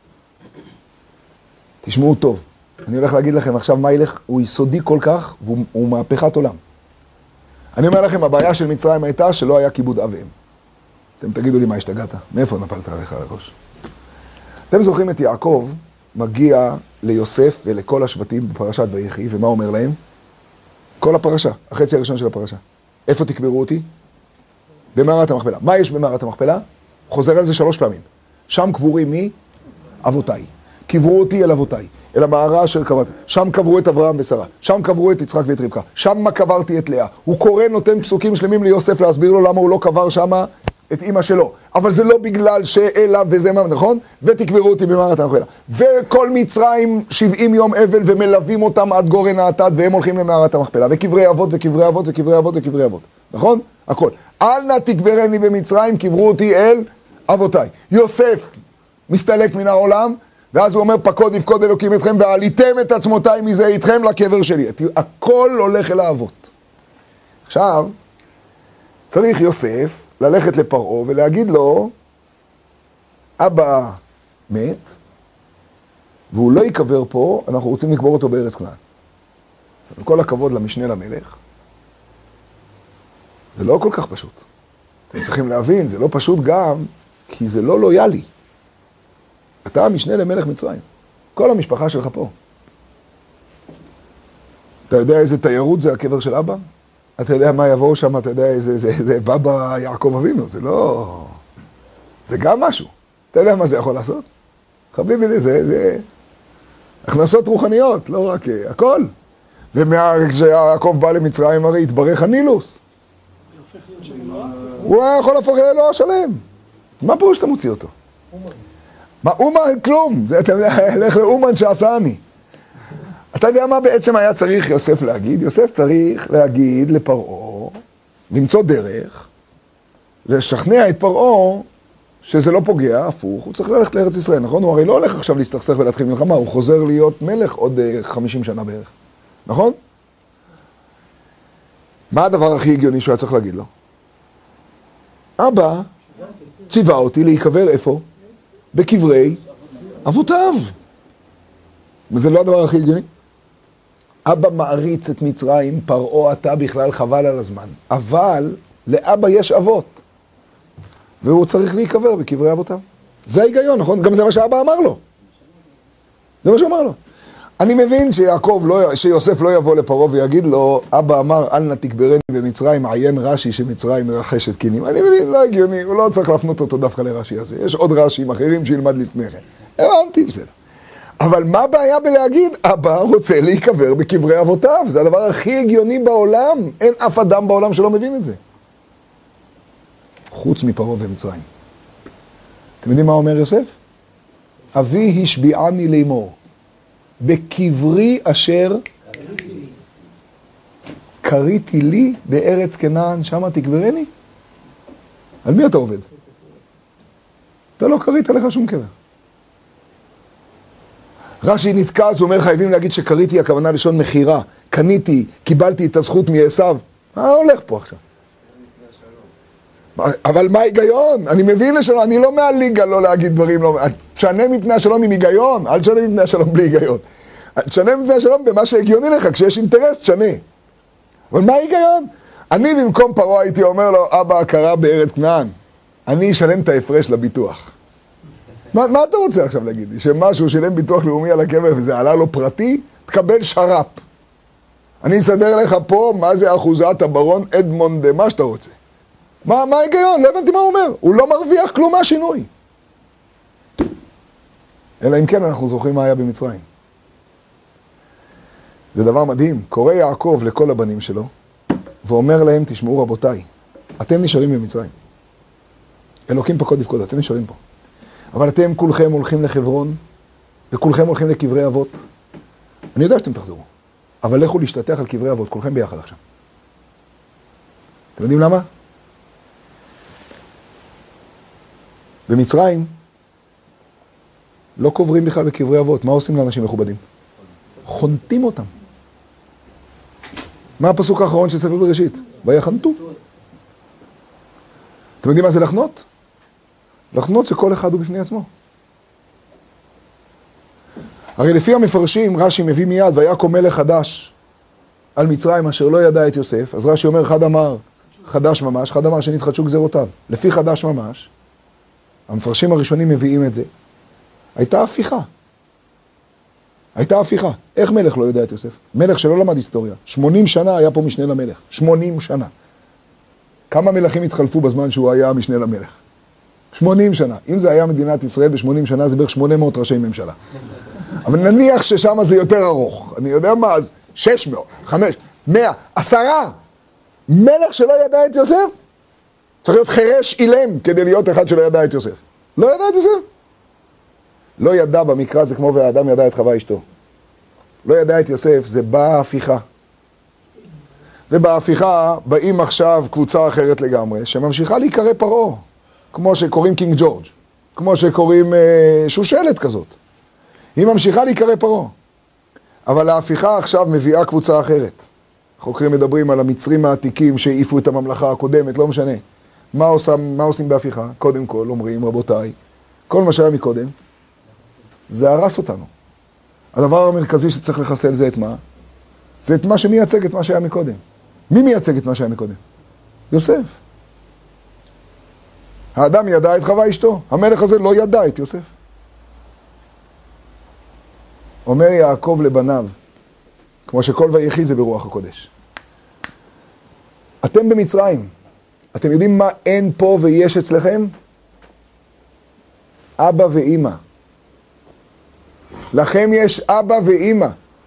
תשמעו טוב. אני הולך להגיד לכם עכשיו מה ילך, הוא יסודי כל כך, והוא מהפכת עולם. אני אומר לכם, הבעיה של מצרים הייתה שלא היה כיבוד אב ואם. אתם תגידו לי מה השתגעת, מאיפה נפלת עליך הראש? אתם זוכרים את יעקב מגיע ליוסף ולכל השבטים בפרשת ויחי, ומה אומר להם? כל הפרשה, החצי הראשון של הפרשה. איפה תקברו אותי? במערת המכפלה. מה יש במערת המכפלה? חוזר על זה שלוש פעמים. שם קבורים מי? אבותיי. קברו אותי אל אבותיי, אל המערה אשר קברתי. שם קברו את אברהם ושרה. שם קברו את יצחק ואת רבקה. שם קברתי את לאה. הוא קורא, נותן פסוקים שלמים ליוסף להסביר לו למה הוא לא קבר שמה את אמא שלו. אבל זה לא בגלל שאלה וזה מה, נכון? ותקברו אותי במערת המכפלה. וכל מצרים שבעים יום אבל ומלווים אותם עד גורן האטד והם הולכים למערת המכפלה. וקברי אבות וקברי אבות וקברי אבות וקברי אבות. נכון? הכל. אל נא תקברני במצרים, קברו אותי אל אבותיי. יוסף מסתלק מן העולם, ואז הוא אומר, פקוד יפקוד אלוקים אתכם, ועליתם את עצמותיי מזה איתכם לקבר שלי. הכל הולך אל האבות. עכשיו, צריך יוסף ללכת לפרעה ולהגיד לו, אבא מת, והוא לא ייקבר פה, אנחנו רוצים לקבור אותו בארץ כנען. כל הכבוד למשנה למלך. זה לא כל כך פשוט. אתם צריכים להבין, זה לא פשוט גם, כי זה לא לויאלי. אתה המשנה למלך מצרים. כל המשפחה שלך פה. אתה יודע איזה תיירות זה הקבר של אבא? אתה יודע מה יבואו שם, אתה יודע איזה זה, זה, זה בבא יעקב אבינו, זה לא... זה גם משהו. אתה יודע מה זה יכול לעשות? חביבי לי, זה, זה... הכנסות רוחניות, לא רק הכל. ומהרגע בא למצרים הרי התברך הנילוס. הוא היה יכול להפוך לאלוה שלם. מה פירוש שאתה מוציא אותו? מה, אומן? כלום. אתה יודע, הלך לאומן שעשני. אתה יודע מה בעצם היה צריך יוסף להגיד? יוסף צריך להגיד לפרעה, למצוא דרך, לשכנע את פרעה שזה לא פוגע, הפוך, הוא צריך ללכת לארץ ישראל, נכון? הוא הרי לא הולך עכשיו להסתכסך ולהתחיל מלחמה, הוא חוזר להיות מלך עוד חמישים שנה בערך, נכון? מה הדבר הכי הגיוני שהוא היה צריך להגיד לו? אבא ציווה אותי להיקבר איפה? בקברי אבותיו. וזה לא הדבר הכי הגיוני? אבא מעריץ את מצרים, פרעה אתה בכלל חבל על הזמן. אבל לאבא יש אבות. והוא צריך להיקבר בקברי אבותיו. זה ההיגיון, נכון? גם זה מה שאבא אמר לו. זה מה שאמר לו. אני מבין שיעקב לא, שיוסף לא יבוא לפרעה ויגיד לו, אבא אמר, אל נא תקברני במצרים, עיין רש"י שמצרים מרחשת קינים. אני מבין, לא הגיוני, הוא לא צריך להפנות אותו דווקא לרש"י הזה. יש עוד רש"ים אחרים שילמד לפני כן. הבנתי, בסדר. אבל מה הבעיה בלהגיד, אבא רוצה להיקבר בקברי אבותיו? זה הדבר הכי הגיוני בעולם. אין אף אדם בעולם שלא מבין את זה. חוץ מפרעה ומצרים. אתם יודעים מה אומר יוסף? אבי השביעני לאמור. בקברי אשר קריתי לי בארץ כנען, שמה תקברני? על מי אתה עובד? אתה לא קרית לך שום קבר. רש"י נתקע, הוא אומר חייבים להגיד שקריתי, הכוונה לשון מחירה. קניתי, קיבלתי את הזכות מעשיו. מה הולך פה עכשיו? אבל מה ההיגיון? אני מבין לשלום, אני לא מהליגה לא להגיד דברים, לא... תשנה מפני השלום עם היגיון, אל תשנה מפני השלום בלי היגיון. תשנה מפני השלום במה שהגיוני לך, כשיש אינטרס, תשנה. אבל מה ההיגיון? אני במקום פרעה הייתי אומר לו, אבא הכרה בארץ כנען, אני אשלם את ההפרש לביטוח. מה, מה אתה רוצה עכשיו להגיד לי? שמשהו שילם ביטוח לאומי על הקבר וזה עלה לו פרטי, תקבל שר"פ. אני אסדר לך פה מה זה אחוזת הברון אדמונד, מה שאתה רוצה. מה, מה ההיגיון? לא הבנתי מה הוא אומר. הוא לא מרוויח כלום מהשינוי. אלא אם כן אנחנו זוכרים מה היה במצרים. זה דבר מדהים. קורא יעקב לכל הבנים שלו, ואומר להם, תשמעו רבותיי, אתם נשארים במצרים. אלוקים פקוד יפקוד, אתם נשארים פה. אבל אתם כולכם הולכים לחברון, וכולכם הולכים לקברי אבות. אני יודע שאתם תחזרו. אבל לכו להשתתח על קברי אבות, כולכם ביחד עכשיו. אתם יודעים למה? במצרים לא קוברים בכלל בקברי אבות. מה עושים לאנשים מכובדים? חונטים אותם. מה הפסוק האחרון של ספר בראשית? ויחנתו. אתם יודעים מה זה לחנות? לחנות שכל אחד הוא בפני עצמו. הרי לפי המפרשים, רש"י מביא מיד, ויקום מלך חדש על מצרים אשר לא ידע את יוסף. אז רש"י אומר, חד אמר, חדש ממש, חד אמר שנתחדשו גזרותיו. לפי חדש ממש, המפרשים הראשונים מביאים את זה. הייתה הפיכה. הייתה הפיכה. איך מלך לא יודע את יוסף? מלך שלא למד היסטוריה. שמונים שנה היה פה משנה למלך. שמונים שנה. כמה מלכים התחלפו בזמן שהוא היה משנה למלך? שמונים שנה. אם זה היה מדינת ישראל ב-שמונים שנה, זה בערך שמונה מאות ראשי ממשלה. אבל נניח ששם זה יותר ארוך. אני יודע מה, אז שש מאות, חמש, מאה, עשרה. מלך שלא ידע את יוסף? צריך להיות חירש אילם כדי להיות אחד שלא ידע את יוסף. לא ידע את יוסף? לא ידע במקרא זה כמו והאדם ידע את חווה אשתו. לא ידע את יוסף, זה באה הפיכה. ובהפיכה באים עכשיו קבוצה אחרת לגמרי, שממשיכה להיקרא פרעה. כמו שקוראים קינג ג'ורג', כמו שקוראים אה, שושלת כזאת. היא ממשיכה להיקרא פרעה. אבל ההפיכה עכשיו מביאה קבוצה אחרת. חוקרים מדברים על המצרים העתיקים שהעיפו את הממלכה הקודמת, לא משנה. מה עושים, מה עושים בהפיכה? קודם כל אומרים, רבותיי, כל מה שהיה מקודם, זה הרס אותנו. הדבר המרכזי שצריך לחסל זה את מה? זה את מה שמייצג את מה שהיה מקודם. מי מייצג את מה שהיה מקודם? יוסף. האדם ידע את חווה אשתו, המלך הזה לא ידע את יוסף. אומר יעקב לבניו, כמו שכל ויחי זה ברוח הקודש. אתם במצרים, אתם יודעים מה אין פה ויש אצלכם? אבא ואמא. לכם יש אבא ואמא.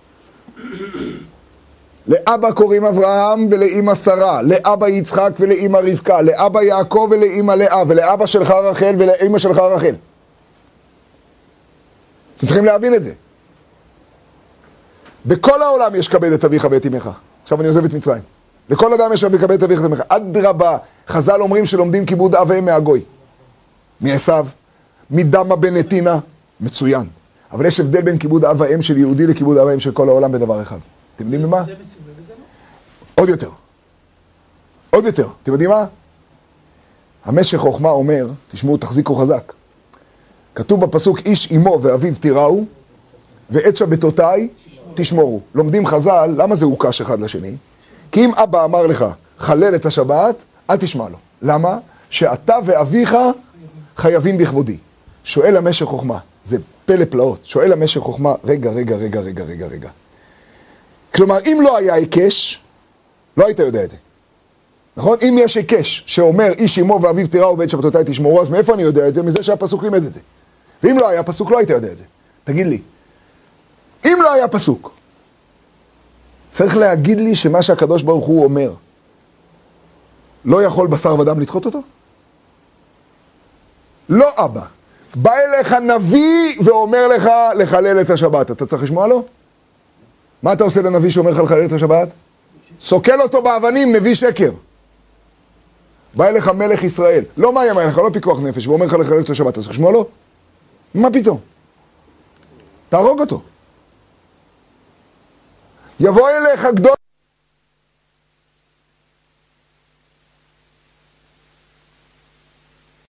לאבא קוראים אברהם ולאמא שרה, לאבא יצחק ולאמא רבקה, לאבא יעקב ולאמא לאה, ולאבא שלך רחל ולאמא שלך רחל. אתם צריכים להבין את זה. בכל העולם יש כבד את אביך ואת אמך. עכשיו אני עוזב את מצרים. לכל אדם יש כבד את אביך ואת אמך. אדרבה, חז"ל אומרים שלומדים כיבוד אב ואם מהגוי. מעשיו, מדמה בן נתינה, מצוין. אבל יש הבדל בין כיבוד אב ואם של יהודי לכיבוד אב ואם של כל העולם בדבר אחד. אתם יודעים במה? זה מצווה וזה לא. עוד יותר. עוד יותר. אתם יודעים מה? המשך חוכמה אומר, תשמעו, תחזיקו חזק. כתוב בפסוק, איש אמו ואביו תיראו, ואת שבתותיי תשמורו. לומדים חז"ל, למה זה הוקש אחד לשני? כי אם אבא אמר לך, חלל את השבת, אל תשמע לו. למה? שאתה ואביך חייבים בכבודי. שואל המשך חוכמה, זה פלא פלאות. שואל המשך חוכמה, רגע, רגע, רגע, רגע, רגע, רגע. כלומר, אם לא היה היקש, לא היית יודע את זה. נכון? אם יש היקש שאומר, איש אמו ואביו תיראו ואת שבתותיי תשמורו, אז מאיפה אני יודע את זה? מזה שהפסוק לימד את זה. ואם לא היה פסוק, לא היית יודע את זה. תגיד לי, אם לא היה פסוק, צריך להגיד לי שמה שהקדוש ברוך הוא אומר, לא יכול בשר ודם לדחות אותו? לא אבא. בא אליך נביא ואומר לך לחלל את השבת. אתה צריך לשמוע לו? מה אתה עושה לנביא שאומר לך לחלל את השבת? סוקל אותו באבנים, נביא שקר. בא אליך מלך ישראל. לא מה יאמר לך, לא פיקוח נפש, ואומר לך לחלל את השבת. אתה צריך לשמוע לו? מה פתאום? תהרוג אותו. יבוא אליך גדול